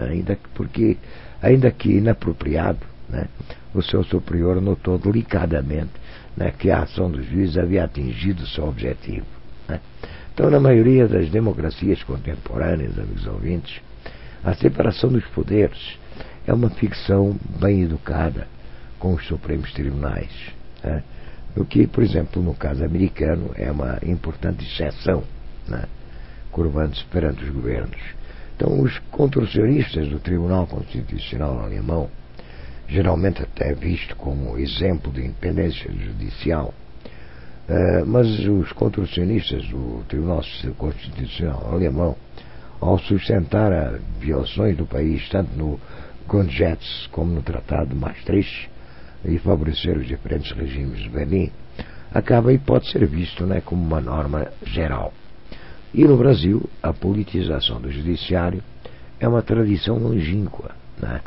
ainda que inapropriado, né, o seu superior notou delicadamente, né, que a ação do juiz havia atingido o seu objetivo, né. Então, na maioria das democracias contemporâneas, amigos ouvintes, a separação dos poderes é uma ficção bem educada com os Supremos Tribunais, né? O que, por exemplo, no caso americano, é uma importante exceção, né, curvando-se perante os governos. Então, os contorcionistas do Tribunal Constitucional alemão, geralmente até visto como exemplo de independência judicial, mas os contorcionistas do Tribunal Constitucional alemão ao sustentar as violações do país, tanto no Grundgesetz como no Tratado de Maastricht, e favorecer os diferentes regimes de Berlim, acaba e pode ser visto, né, como uma norma geral. E no Brasil, a politização do judiciário é uma tradição longínqua, né?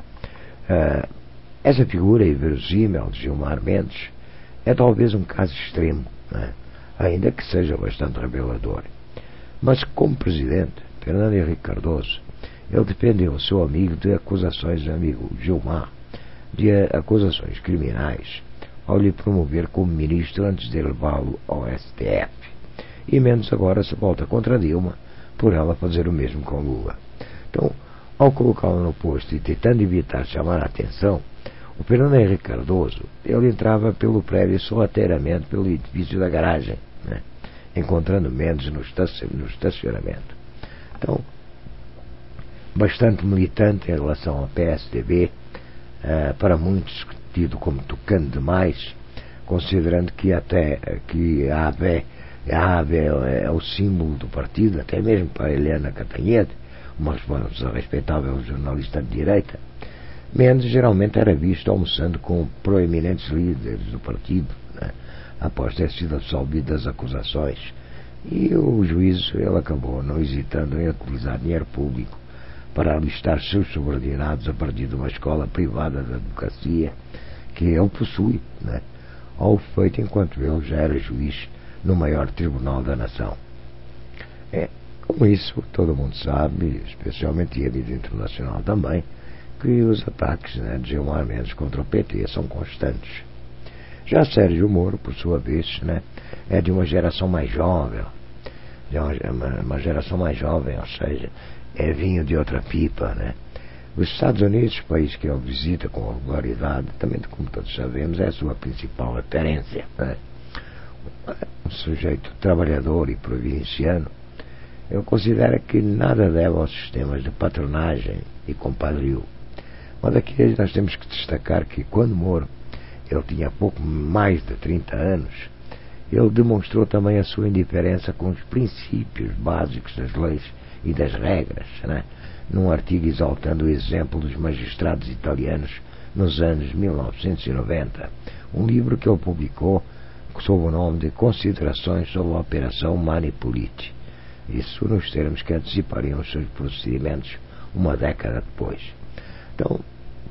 Essa figura inverossímil de Gilmar Mendes é talvez um caso extremo, né? Ainda que seja bastante revelador. Mas, como presidente, Fernando Henrique Cardoso, ele defendeu o seu amigo de acusações do amigo Gilmar, de acusações criminais, ao lhe promover como ministro antes de levá-lo ao STF. E Mendes agora se volta contra Dilma por ela fazer o mesmo com Lula. Então, ao colocá-lo no posto e tentando evitar chamar a atenção, o Fernando Henrique Cardoso, ele entrava pelo prédio sorrateiramente pelo edifício da garagem, né? Encontrando Mendes no estacionamento. Então, bastante militante em relação ao PSDB, para muitos tido como tocando demais, considerando que até que a AVE é o símbolo do partido, até mesmo para Helena Catanhede, uma respeitável jornalista de direita. Mendes geralmente era visto almoçando com proeminentes líderes do partido, né, após ter sido absolvido das acusações, e o juiz ele acabou não hesitando em utilizar dinheiro público para alistar seus subordinados a partir de uma escola privada de advocacia que ele possui, né, ao feito enquanto ele já era juiz no maior tribunal da nação. Com isso, todo mundo sabe, especialmente a mídia internacional também, que os ataques, né, de Gilmar Mendes contra o PT são constantes. Já Sérgio Moro, por sua vez, né, é de uma geração mais jovem, uma geração mais jovem, ou seja, é vinho de outra pipa, né? Os Estados Unidos, país que ele visita com regularidade, também, como todos sabemos, é a sua principal referência, né? Um sujeito trabalhador e provinciano, ele considera que nada deve aos sistemas de patronagem e compadrio. Mas aqui nós temos que destacar que quando Moro, ele tinha pouco mais de 30 anos, ele demonstrou também a sua indiferença com os princípios básicos das leis e das regras, né? Num artigo exaltando o exemplo dos magistrados italianos nos anos 1990, um livro que ele publicou sob o nome de Considerações sobre a Operação Manipulite. Isso nos termos que antecipariam os seus procedimentos uma década depois. Então,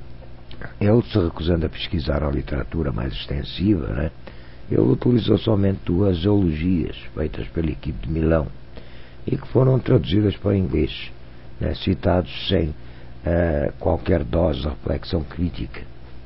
ele se recusando a pesquisar a literatura mais extensiva, né, ele utilizou somente 2 zoologias feitas pela equipe de Milão e que foram traduzidas para o inglês, né, citados sem qualquer dose de reflexão crítica,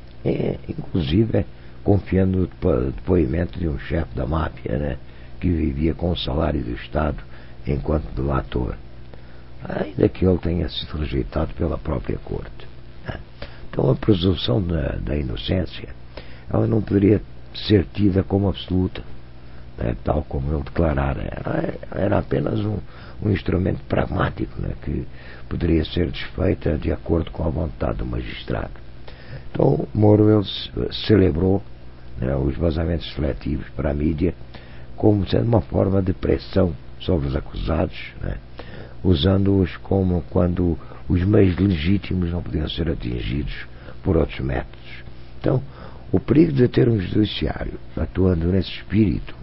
inclusive confiando no depoimento de um chefe da máfia, né, que vivia com o salário do Estado enquanto delator, ainda que ele tenha sido rejeitado pela própria corte. Então a presunção da inocência, ela não poderia ser tida como absoluta, né, tal como ele declarara. Era apenas um instrumento pragmático, né, que poderia ser desfeita de acordo com a vontade do magistrado. Então Moro ele celebrou, né, os vazamentos seletivos para a mídia como sendo uma forma de pressão sobre os acusados, né, usando-os como quando os meios legítimos não podiam ser atingidos por outros métodos. Então, o perigo de ter um judiciário atuando nesse espírito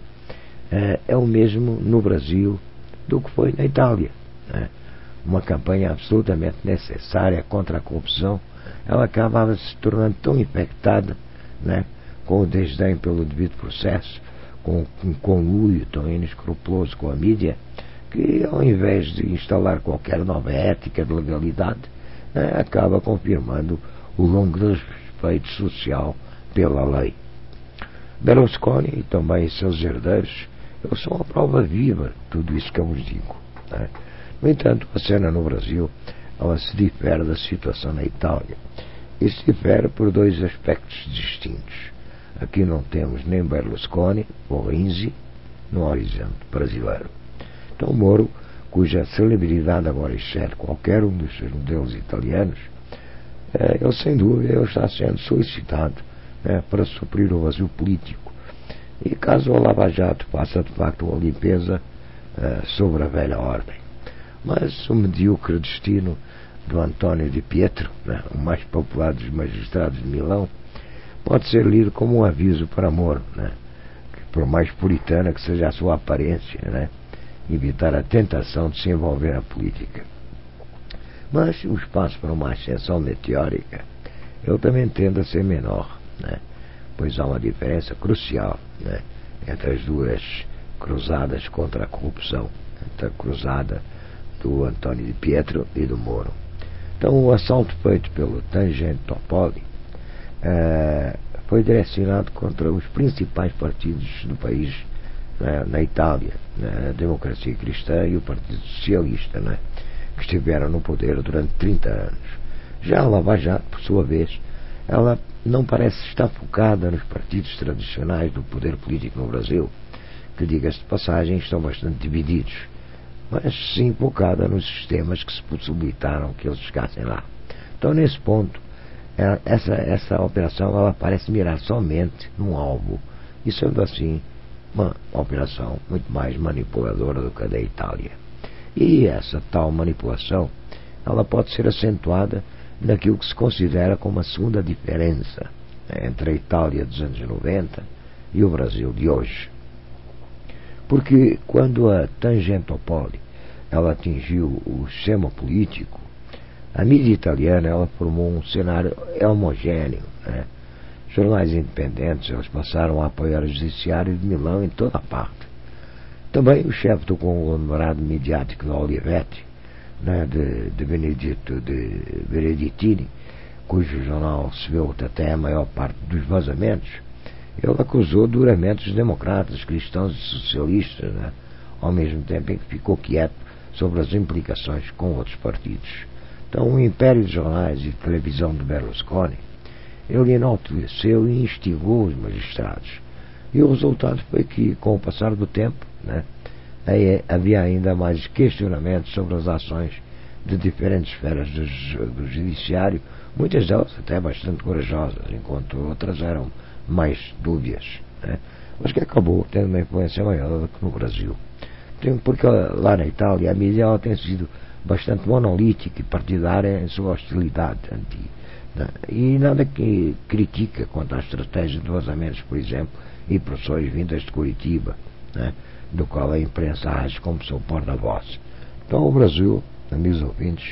é o mesmo no Brasil do que foi na Itália, né? Uma campanha absolutamente necessária contra a corrupção, ela acabava se tornando tão infectada, né, com o desdém pelo devido processo, com um conluio tão inescrupuloso com a mídia, que ao invés de instalar qualquer nova ética de legalidade, acaba confirmando o longo desrespeito social pela lei. Berlusconi e também seus herdeiros, eles são a prova viva de tudo isso que eu vos digo, né? No entanto, a cena no Brasil, ela se difere da situação na Itália. E se difere por 2 aspectos distintos. Aqui não temos nem Berlusconi ou Renzi no horizonte brasileiro. Então Moro, cuja celebridade agora excede qualquer um dos seus modelos italianos, ele sem dúvida ele está sendo solicitado, né, para suprir o vazio político. E caso a Lava Jato faça de facto uma limpeza sobre a velha ordem. Mas o medíocre destino do António Di Pietro, né, o mais popular dos magistrados de Milão, pode ser lido como um aviso para Moro, né, que por mais puritana que seja a sua aparência, né, evitar a tentação de se envolver na política. Mas o espaço para uma ascensão meteórica eu também tendo a ser menor, né, pois há uma diferença crucial, né, entre as duas cruzadas contra a corrupção, entre a cruzada do António Di Pietro e do Moro. Então, o assalto feito pelo Tangentopoli foi direcionado contra os principais partidos do país, né, na Itália, né, a Democracia Cristã e o Partido Socialista, né, que estiveram no poder durante 30 anos. Já a Lava Jato, por sua vez, ela não parece estar focada nos partidos tradicionais do poder político no Brasil, que, diga-se de passagem, estão bastante divididos, mas sim focada nos sistemas que se possibilitaram que eles chegassem lá. Então, nesse ponto, essa operação ela parece mirar somente num alvo, e sendo assim uma operação muito mais manipuladora do que a da Itália. E essa tal manipulação ela pode ser acentuada naquilo que se considera como a segunda diferença, né, entre a Itália dos anos 90 e o Brasil de hoje. Porque quando a Tangentopoli ela atingiu o sistema político, a mídia italiana ela formou um cenário homogéneo, né? Jornais independentes eles passaram a apoiar o judiciário de Milão em toda a parte. Também o chefe do conglomerado midiático da Olivetti, né, de Benedetto de Beredittini, cujo jornal se viu até a maior parte dos vazamentos, ele acusou duramente os democratas, cristãos e socialistas, né, ao mesmo tempo em que ficou quieto sobre as implicações com outros partidos. Então, o império de jornais e de televisão de Berlusconi, ele enalteceu e instigou os magistrados. E o resultado foi que, com o passar do tempo, né, havia ainda mais questionamentos sobre as ações de diferentes esferas do judiciário, muitas delas até bastante corajosas, enquanto outras eram mais dúbias, né, mas que acabou tendo uma influência maior do que no Brasil. Porque lá na Itália a mídia ela tem sido bastante monolítica e partidária em sua hostilidade e nada que critica quanto à estratégia de vazamentos, por exemplo, e pressões vindas de Curitiba, né, do qual a imprensa age como seu porta-voz. Então o Brasil, amigos ouvintes,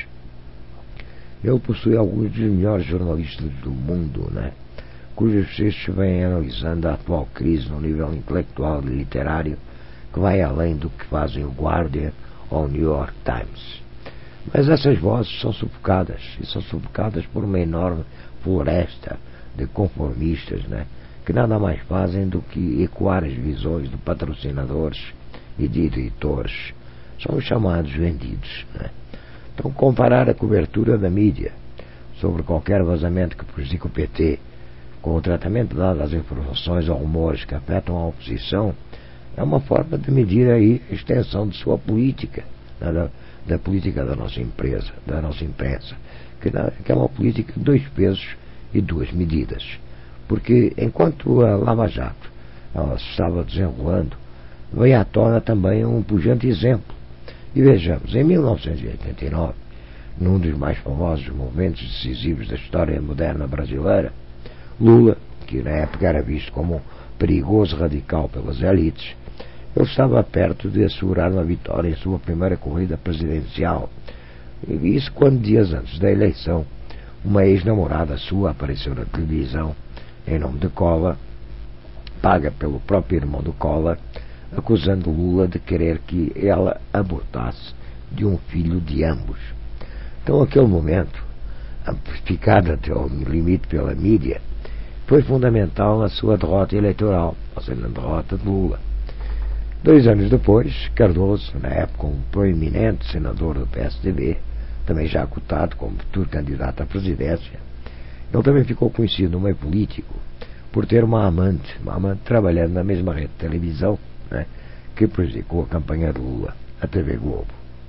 ele possui alguns dos melhores jornalistas do mundo, né, cujos textos vêm analisando a atual crise no nível intelectual e literário que vai além do que fazem o Guardian ou o New York Times. Mas essas vozes são sufocadas, e são sufocadas por uma enorme floresta de conformistas, né, que nada mais fazem do que ecoar as visões de patrocinadores e de editores. São os chamados vendidos, né. Então, comparar a cobertura da mídia sobre qualquer vazamento que prejudique o PT com o tratamento dado às informações ou rumores que afetam a oposição é uma forma de medir aí a extensão de sua política, né, da política da nossa empresa, da nossa imprensa, que é uma política de 2 pesos e 2 medidas. Porque enquanto a Lava Jato ela se estava desenrolando, veio à tona também um pujante exemplo. E vejamos, em 1989, num dos mais famosos momentos decisivos da história moderna brasileira, Lula, que na época era visto como um perigoso radical pelas elites, ele estava perto de assegurar uma vitória em sua primeira corrida presidencial. E isso quando, dias antes da eleição, uma ex-namorada sua apareceu na televisão em nome de Collor, paga pelo próprio irmão do Collor, acusando Lula de querer que ela abortasse de um filho de ambos. Então, aquele momento, amplificado até ao limite pela mídia, foi fundamental na sua derrota eleitoral, ou seja, na derrota de Lula. 2 anos depois, Cardoso, na época um proeminente senador do PSDB, também já cotado como futuro candidato à presidência, ele também ficou conhecido no meio político por ter uma amante trabalhando na mesma rede de televisão, né, que prejudicou a campanha de Lula, a TV Globo.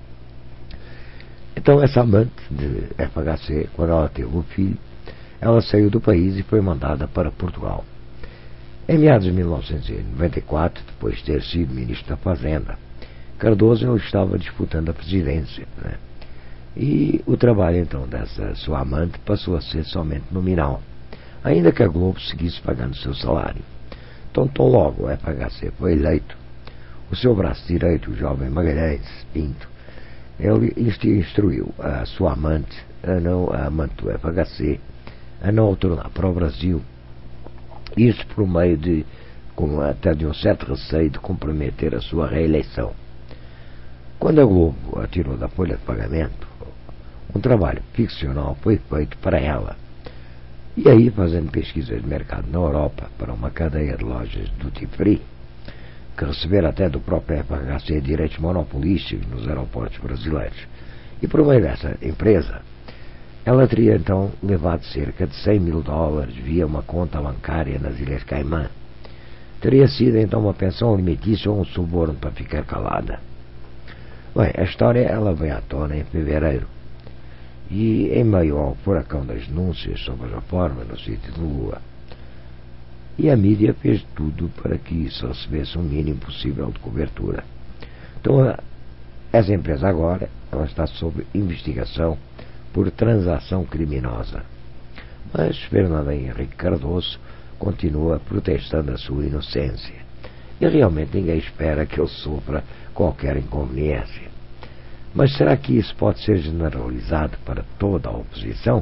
Então essa amante de FHC, quando ela teve o filho, ela saiu do país e foi mandada para Portugal. Em meados de 1994, depois de ter sido ministro da Fazenda, Cardoso ele estava disputando a presidência, né? E o trabalho então dessa sua amante passou a ser somente nominal, ainda que a Globo seguisse pagando seu salário. Então, tão logo o FHC foi eleito, o seu braço direito, o jovem Magalhães Pinto, ele instruiu a sua amante, a amante do FHC, a não o tornar para o Brasil, isso por meio de, até de um certo receio de comprometer a sua reeleição. Quando a Globo a tirou da folha de pagamento, um trabalho ficcional foi feito para ela. E aí, fazendo pesquisas de mercado na Europa para uma cadeia de lojas duty free, que recebera até do próprio FHC direitos monopolísticos nos aeroportos brasileiros, e por meio dessa empresa, ela teria então levado cerca de $100 mil via uma conta bancária nas Ilhas Caimã. Teria sido então uma pensão alimentícia ou um suborno para ficar calada. Bem, a história ela veio à tona em fevereiro, e em meio ao furacão das denúncias sobre a reforma no sítio de Lula. E a mídia fez tudo para que isso recebesse o mínimo possível de cobertura. Então, essa empresa agora ela está sob investigação por transação criminosa. Mas Fernando Henrique Cardoso continua protestando a sua inocência. E realmente ninguém espera que ele sofra qualquer inconveniência. Mas será que isso pode ser generalizado para toda a oposição?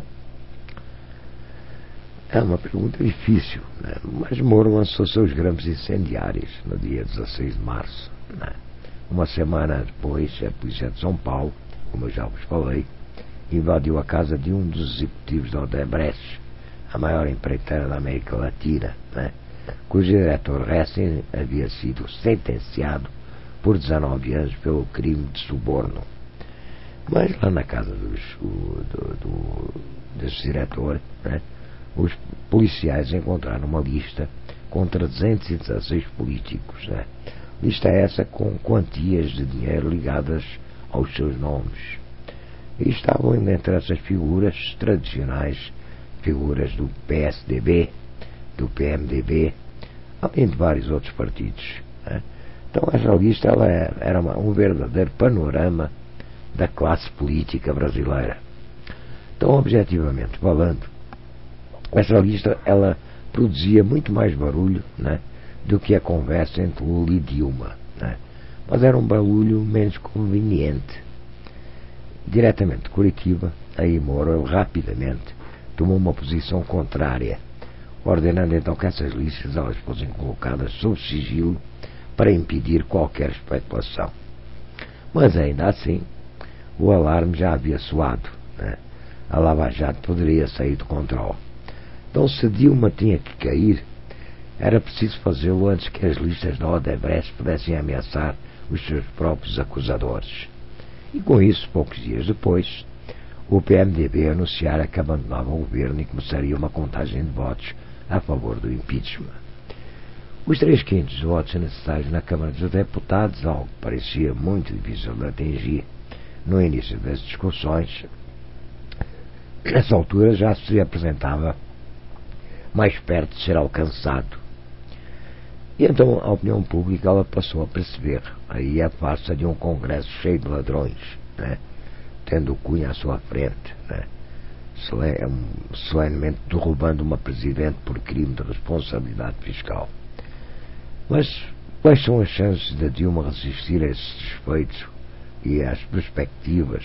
É uma pergunta difícil, né? Mas Moro lançou seus grampos incendiários no dia 16 de março. Né? Uma semana depois, a polícia de São Paulo, como eu já vos falei, invadiu a casa de um dos executivos da Odebrecht, a maior empreiteira da América Latina, né? Cujo diretor recém havia sido sentenciado por 19 anos pelo crime de suborno. Mas lá na casa desse diretor, né, os policiais encontraram uma lista com 316 políticos. Né? Lista essa com quantias de dinheiro ligadas aos seus nomes. E estavam entre essas figuras tradicionais, figuras do PSDB, do PMDB, além de vários outros partidos. Né? Então essa lista ela era um verdadeiro panorama da classe política brasileira. Então, objetivamente falando, essa lista ela produzia muito mais barulho, né, do que a conversa entre Lula e Dilma. Né? Mas era um barulho menos conveniente. Diretamente de Curitiba, aí Moro rapidamente tomou uma posição contrária, ordenando então que essas listas elas fossem colocadas sob sigilo para impedir qualquer especulação. Mas ainda assim, o alarme já havia soado. Né? A Lava Jato poderia sair do controle. Então, se Dilma tinha que cair, era preciso fazê-lo antes que as listas da Odebrecht pudessem ameaçar os seus próprios acusadores. E com isso, poucos dias depois, o PMDB anunciara que abandonava o governo e começaria uma contagem de votos a favor do impeachment. Os 3/5 votos necessários na Câmara dos Deputados, algo que parecia muito difícil de atingir no início das discussões, nessa altura já se apresentava mais perto de ser alcançado. E então a opinião pública ela passou a perceber aí a farsa de um Congresso cheio de ladrões, né? Tendo o Cunha à sua frente, né? Solenemente derrubando uma presidente por crime de responsabilidade fiscal. Mas quais são as chances de Dilma resistir a esses suspeitos e às perspectivas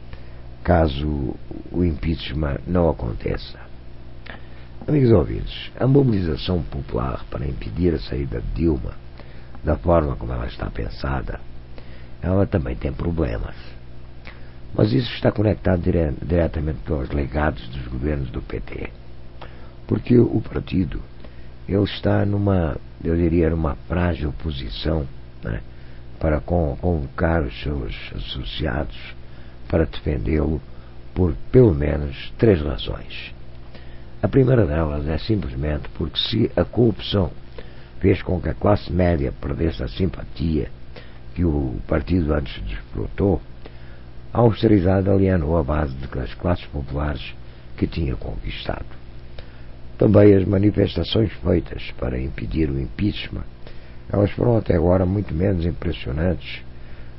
caso o impeachment não aconteça? Amigos ouvintes, a mobilização popular para impedir a saída de Dilma, da forma como ela está pensada, ela também tem problemas. Mas isso está conectado diretamente aos legados dos governos do PT. Porque o partido ele está numa frágil posição, né, para convocar os seus associados para defendê-lo por pelo menos 3 razões. A primeira delas é simplesmente porque se a corrupção fez com que a classe média perdesse a simpatia que o partido antes desfrutou, a austeridade alienou a base das classes populares que tinha conquistado. Também as manifestações feitas para impedir o impeachment, elas foram até agora muito menos impressionantes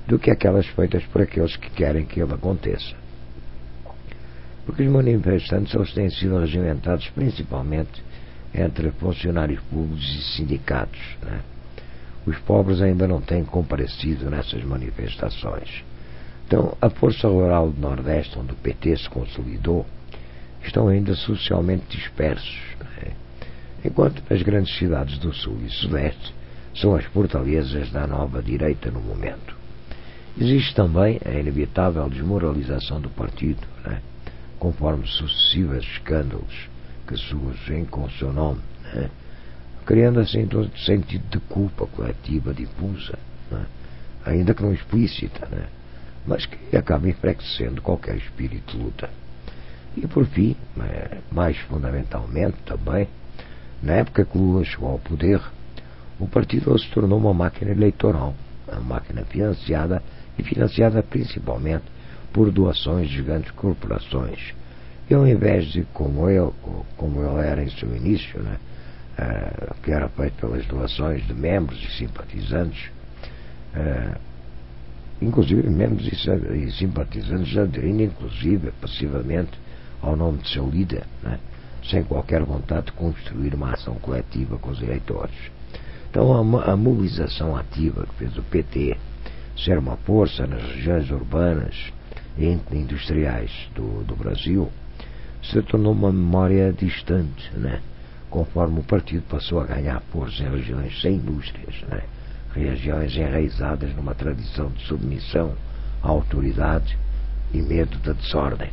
do que aquelas feitas por aqueles que querem que ele aconteça. Porque os manifestantes eles têm sido regimentados principalmente entre funcionários públicos e sindicatos, né? Os pobres ainda não têm comparecido nessas manifestações. Então, a Força Rural do Nordeste, onde o PT se consolidou, estão ainda socialmente dispersos, né? Enquanto as grandes cidades do Sul e Sudeste são as fortalezas da nova direita no momento. Existe também a inevitável desmoralização do partido, né? Conforme sucessivos escândalos que surgem com o seu nome, né? Criando assim todo sentido de culpa coletiva difusa, né? Ainda que não explícita, né? Mas que acaba enfraquecendo qualquer espírito de luta. E por fim, mais fundamentalmente também, na época que Lula chegou ao poder, o partido se tornou uma máquina eleitoral, uma máquina financiada principalmente por doações de grandes corporações. E ao invés de, como ele era em seu início, né, que era feito pelas doações de membros e simpatizantes, inclusive membros e simpatizantes aderindo inclusive passivamente ao nome de seu líder, né, sem qualquer vontade de construir uma ação coletiva com os eleitores. Então a mobilização ativa que fez o PT ser uma força nas regiões urbanas e industriais do Brasil se tornou uma memória distante, né? Conforme o partido passou a ganhar força em regiões sem indústrias, né? Regiões enraizadas numa tradição de submissão à autoridade e medo da desordem.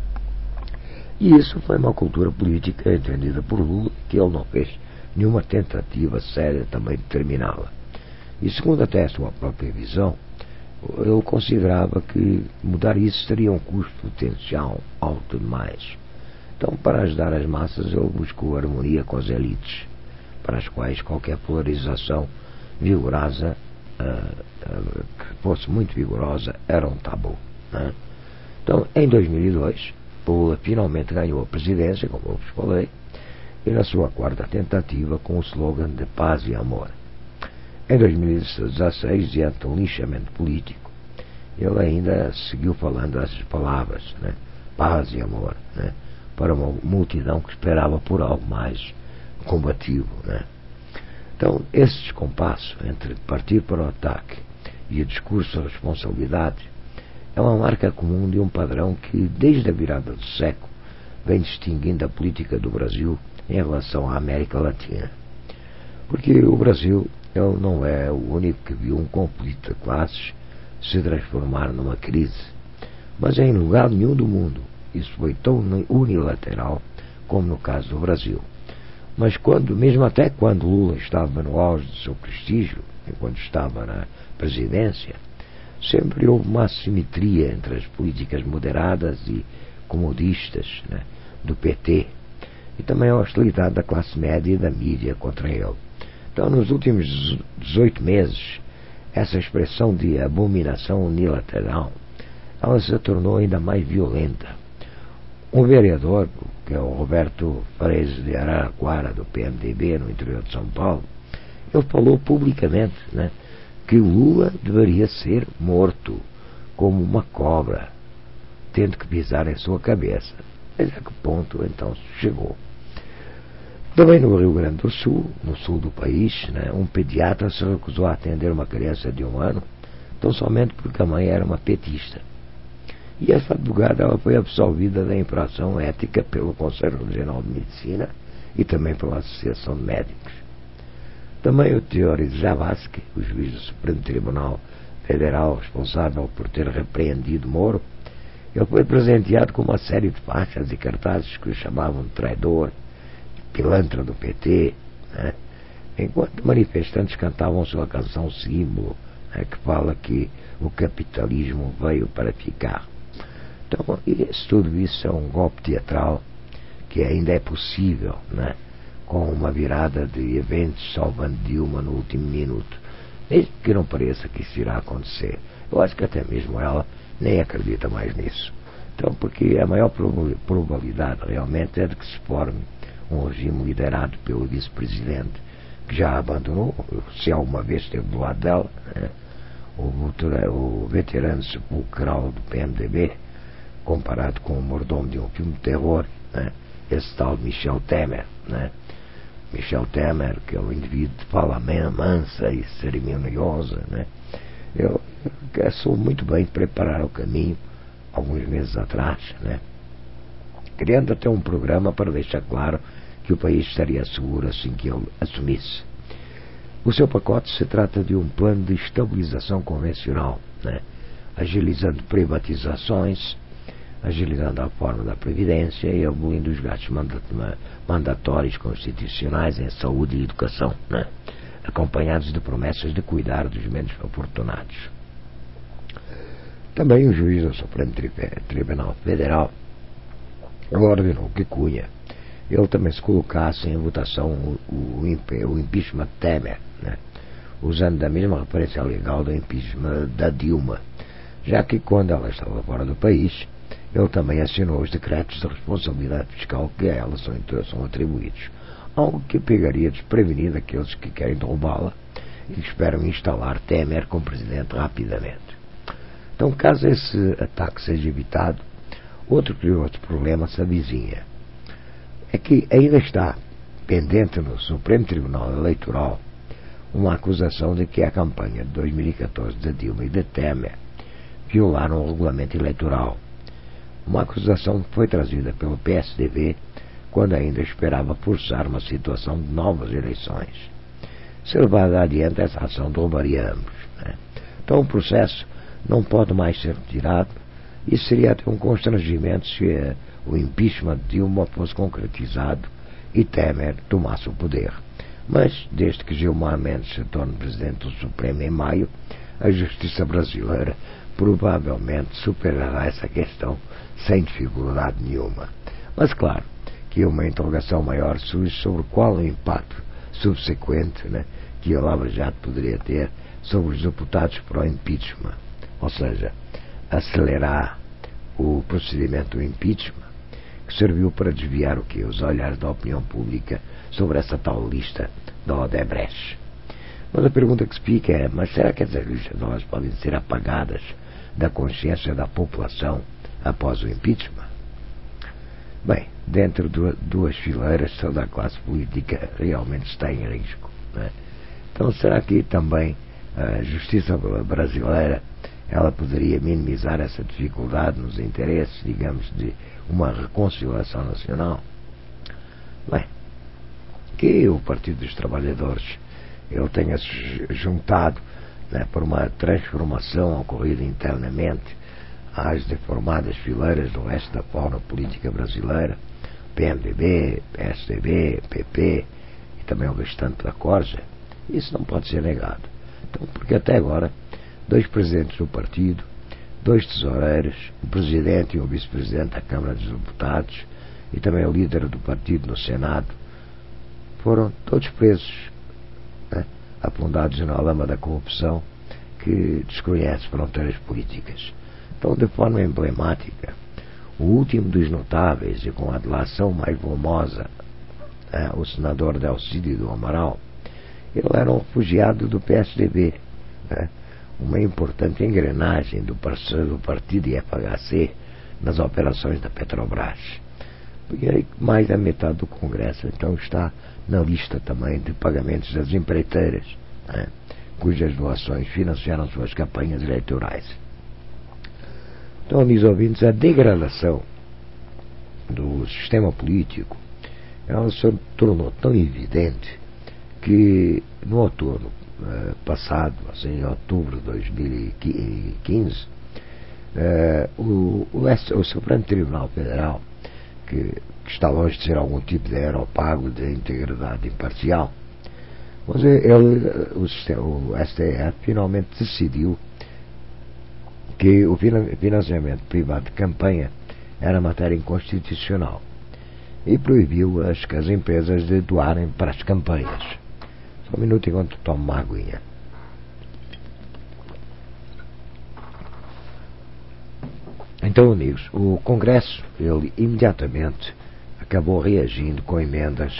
E isso foi uma cultura política entendida por Lula, que ele não fez nenhuma tentativa séria também de terminá-la. E segundo até a sua própria visão, eu considerava que mudar isso teria um custo potencial alto demais. Então, para ajudar as massas, ele buscou harmonia com as elites, para as quais qualquer polarização vigorosa, que fosse muito vigorosa, era um tabu, né? Então, em 2002, Lula finalmente ganhou a presidência, como eu vos falei, e na sua quarta tentativa com o slogan de paz e amor. Em 2016, diante de um linchamento político, ele ainda seguiu falando essas palavras, né? Paz e amor, né? Para uma multidão que esperava por algo mais combativo, né? Então, esse descompasso entre partir para o ataque e o discurso da responsabilidade é uma marca comum de um padrão que, desde a virada do século, vem distinguindo a política do Brasil em relação à América Latina. Porque o Brasil ele não é o único que viu um conflito de classes se transformar numa crise, mas em lugar nenhum do mundo isso foi tão unilateral como no caso do Brasil. Mas mesmo até quando Lula estava no auge do seu prestígio, enquanto estava na presidência, sempre houve uma assimetria entre as políticas moderadas e comodistas, né, do PT, e também a hostilidade da classe média e da mídia contra ele. Então, nos últimos 18 meses, essa expressão de abominação unilateral, ela se tornou ainda mais violenta. Um vereador, que é o Roberto Freire de Araraquara, do PMDB, no interior de São Paulo, ele falou publicamente, né, que Lula deveria ser morto como uma cobra, tendo que pisar em sua cabeça. Mas a que ponto então chegou? Também no Rio Grande do Sul, no sul do país, né, um pediatra se recusou a atender uma criança de 1 ano, tão somente porque a mãe era uma petista. E essa advogada ela foi absolvida da infração ética pelo Conselho Regional de Medicina e também pela Associação de Médicos. Também o Teório Zavascki, o juiz do Supremo Tribunal Federal responsável por ter repreendido Moro, ele foi presenteado com uma série de faixas e cartazes que o chamavam de traidor, pilantra do PT, né? Enquanto manifestantes cantavam sua canção símbolo, né, que fala que o capitalismo veio para ficar. Então, tudo isso é um golpe teatral que ainda é possível, né, com uma virada de eventos salvando Dilma no último minuto, mesmo que não pareça que isso irá acontecer. Eu acho que até mesmo ela nem acredita mais nisso. Então, porque a maior probabilidade realmente é de que se forme um regime liderado pelo vice-presidente, que já abandonou, se alguma vez esteve do lado dela, né, o veterano sepulcral do PMDB, comparado com o mordomo de um filme de terror, né? Esse tal Michel Temer, né? Michel Temer, que é um indivíduo de fala mansa e cerimoniosa, né? Eu soube muito bem preparar o caminho alguns meses atrás, né? Criando até um programa para deixar claro que o país estaria seguro assim que ele assumisse. O seu pacote se trata de um plano de estabilização convencional, né? Agilizando privatizações, agilizando a reforma da Previdência e abolindo os gastos mandatórios constitucionais em saúde e educação, né? Acompanhados de promessas de cuidar dos menos afortunados. Também o juiz do Supremo Tribunal Federal ordenou que Cunha ele também se colocasse em votação o impeachment Temer, né? Usando da mesma referência legal do impeachment da Dilma, já que quando ela estava fora do país, ele também assinou os decretos de responsabilidade fiscal que a ela são atribuídos, algo que pegaria desprevenido aqueles que querem derrubá-la e que esperam instalar Temer como presidente rapidamente. Então, caso esse ataque seja evitado, outro curioso problema se avizinha. É que ainda está pendente no Supremo Tribunal Eleitoral uma acusação de que a campanha de 2014 de Dilma e de Temer violaram o regulamento eleitoral. Uma acusação que foi trazida pelo PSDB quando ainda esperava forçar uma situação de novas eleições. Se levada adiante, essa ação derrubaria ambos, né? Então o processo não pode mais ser retirado e seria até um constrangimento se o impeachment de Dilma fosse concretizado e Temer tomasse o poder. Mas, desde que Gilmar Mendes se torne presidente do Supremo em maio, a justiça brasileira provavelmente superará essa questão sem dificuldade nenhuma. Mas, claro, que uma interrogação maior surge sobre qual o impacto subsequente, né, que a Lava Jato poderia ter sobre os deputados para o impeachment. Ou seja, acelerar o procedimento do impeachment, que serviu para desviar os olhares da opinião pública sobre essa tal lista da Odebrecht. Mas a pergunta que se fica é, mas será que essas listas elas podem ser apagadas da consciência da população após o impeachment? Bem, dentro de duas fileiras, toda a classe política realmente está em risco, né? Então será que também a justiça brasileira ela poderia minimizar essa dificuldade nos interesses, digamos, de uma reconciliação nacional? Bem, que o Partido dos Trabalhadores ele tenha se juntado, né, por uma transformação ocorrida internamente às deformadas fileiras do resto da fauna política brasileira, PMDB, PSDB, PP e também o restante da corja, isso não pode ser negado. Então, porque até agora 2 presidentes do partido, 2 tesoureiros, o presidente e o vice-presidente da Câmara dos Deputados e também o líder do partido no Senado foram todos presos, né, afundados na lama da corrupção que desconhece fronteiras políticas. Então, de forma emblemática, o último dos notáveis e com a delação mais volumosa, o senador Delcídio do Amaral, ele era um refugiado do PSDB, né, uma importante engrenagem do partido IFHC nas operações da Petrobras. E mais da metade do Congresso então está na lista também de pagamentos das empreiteiras, né, cujas doações financiaram suas campanhas eleitorais. Então, amigos ouvintes, a degradação do sistema político ela se tornou tão evidente que no outono passado, assim, em outubro de 2015, o Supremo Tribunal Federal, que está longe de ser algum tipo de aeropago de integridade imparcial, mas o STF finalmente decidiu que o financiamento privado de campanha era matéria inconstitucional e proibiu as empresas de doarem para as campanhas. Só um minuto enquanto tomo uma aguinha. Então, amigos, o Congresso ele imediatamente acabou reagindo com emendas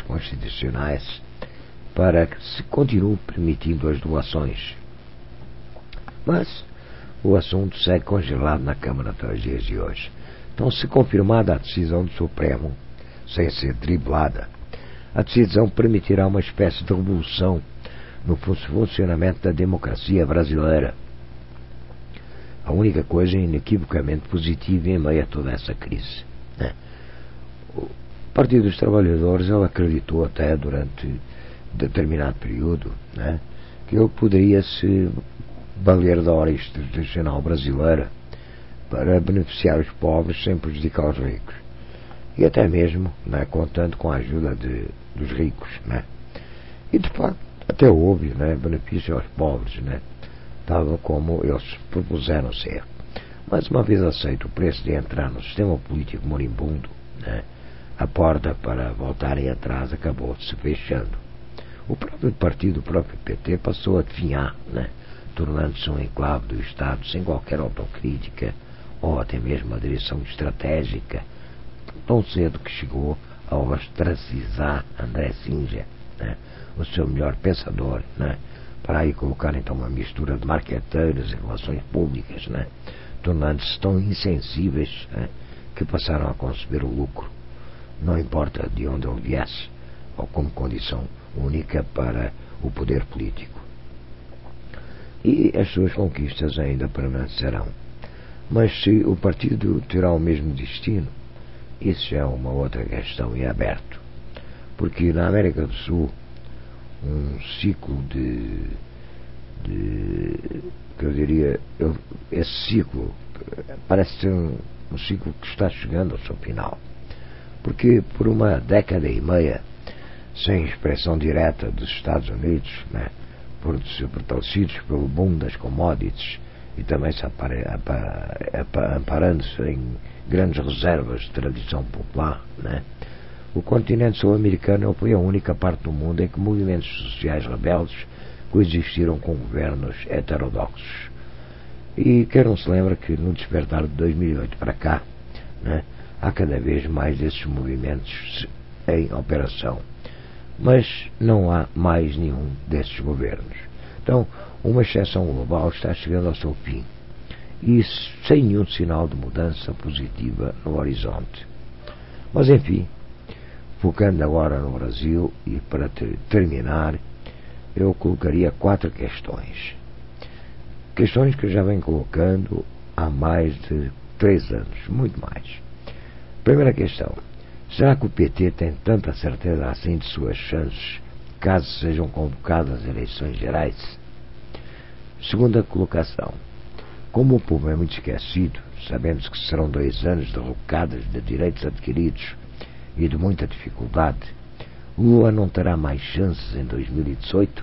constitucionais para que se continue permitindo as doações Mas o assunto segue congelado na Câmara até os dias de hoje. Então, se confirmada a decisão do Supremo, sem ser driblada, a decisão permitirá uma espécie de revolução no funcionamento da democracia brasileira. A única coisa inequivocamente positiva em meio a toda essa crise, né? O Partido dos Trabalhadores, ele acreditou até durante determinado período, né, que ele poderia se valer da ordem institucional brasileira para beneficiar os pobres sem prejudicar os ricos. E até mesmo, né, contando com a ajuda dos ricos, né? E de facto até houve, né, benefício aos pobres, né, tal como eles propuseram ser. Mas uma vez aceito o preço de entrar no sistema político moribundo, né, a porta para voltarem atrás acabou se fechando. O próprio partido, o próprio PT, passou a definhar, né, tornando-se um enclave do Estado sem qualquer autocrítica ou até mesmo uma direção estratégica, tão cedo que chegou a ostracizar André Singer, né, o seu melhor pensador, né, para aí colocar então uma mistura de marqueteiros e relações públicas, né, tornando-se tão insensíveis, né, que passaram a conceber o lucro, não importa de onde ele viesse, ou como condição única para o poder político. E as suas conquistas ainda permanecerão. Mas se o partido terá o mesmo destino, isso é uma outra questão em aberto. Porque na América do Sul, um ciclo que eu diria, esse ciclo parece ser um ciclo que está chegando ao seu final. Porque por uma década e meia, sem expressão direta dos Estados Unidos, né, fortalecidos pelo boom das commodities e também se amparando-se em grandes reservas de tradição popular, né, o continente sul-americano foi a única parte do mundo em que movimentos sociais rebeldes coexistiram com governos heterodoxos. E quem não se lembra que no despertar de 2008 para cá, né, há cada vez mais desses movimentos em operação. Mas não há mais nenhum desses governos. Então, uma exceção global está chegando ao seu fim. E sem nenhum sinal de mudança positiva no horizonte. Mas, enfim, focando agora no Brasil, e para terminar, eu colocaria 4 questões. Questões que eu já venho colocando há mais de 3 anos, muito mais. Primeira questão. Será que o PT tem tanta certeza assim de suas chances, caso sejam convocadas as eleições gerais? Segunda colocação. Como o povo é muito esquecido, sabendo que serão 2 anos de rocadas de direitos adquiridos e de muita dificuldade, Lula não terá mais chances em 2018?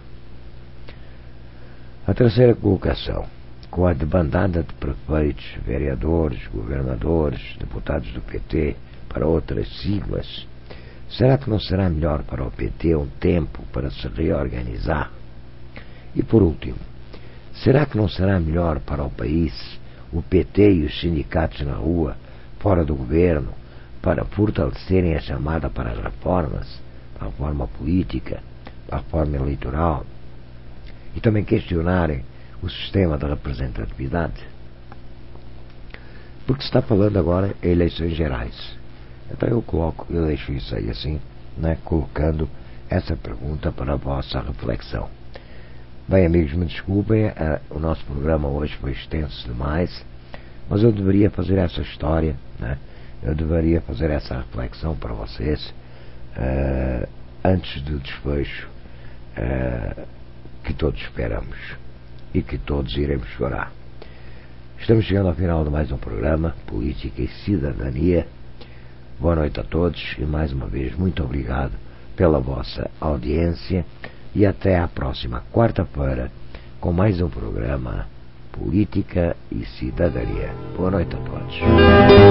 A terceira colocação. Com a debandada de prefeitos, vereadores, governadores, deputados do PT para outras siglas, será que não será melhor para o PT um tempo para se reorganizar? E por último, será que não será melhor para o país o PT e os sindicatos na rua, fora do governo, para fortalecerem a chamada para as reformas, a reforma política, a reforma eleitoral, e também questionarem o sistema da representatividade? Porque se está falando agora em eleições gerais. Então eu deixo isso aí assim, né, colocando essa pergunta para a vossa reflexão. Bem, amigos, me desculpem, o nosso programa hoje foi extenso demais, mas eu deveria fazer essa história, né, eu deveria fazer essa reflexão para vocês antes do desfecho que todos esperamos e que todos iremos chorar. Estamos chegando ao final de mais um programa Política e Cidadania. Boa noite a todos e mais uma vez muito obrigado pela vossa audiência e até à próxima quarta-feira com mais um programa Política e Cidadania. Boa noite a todos.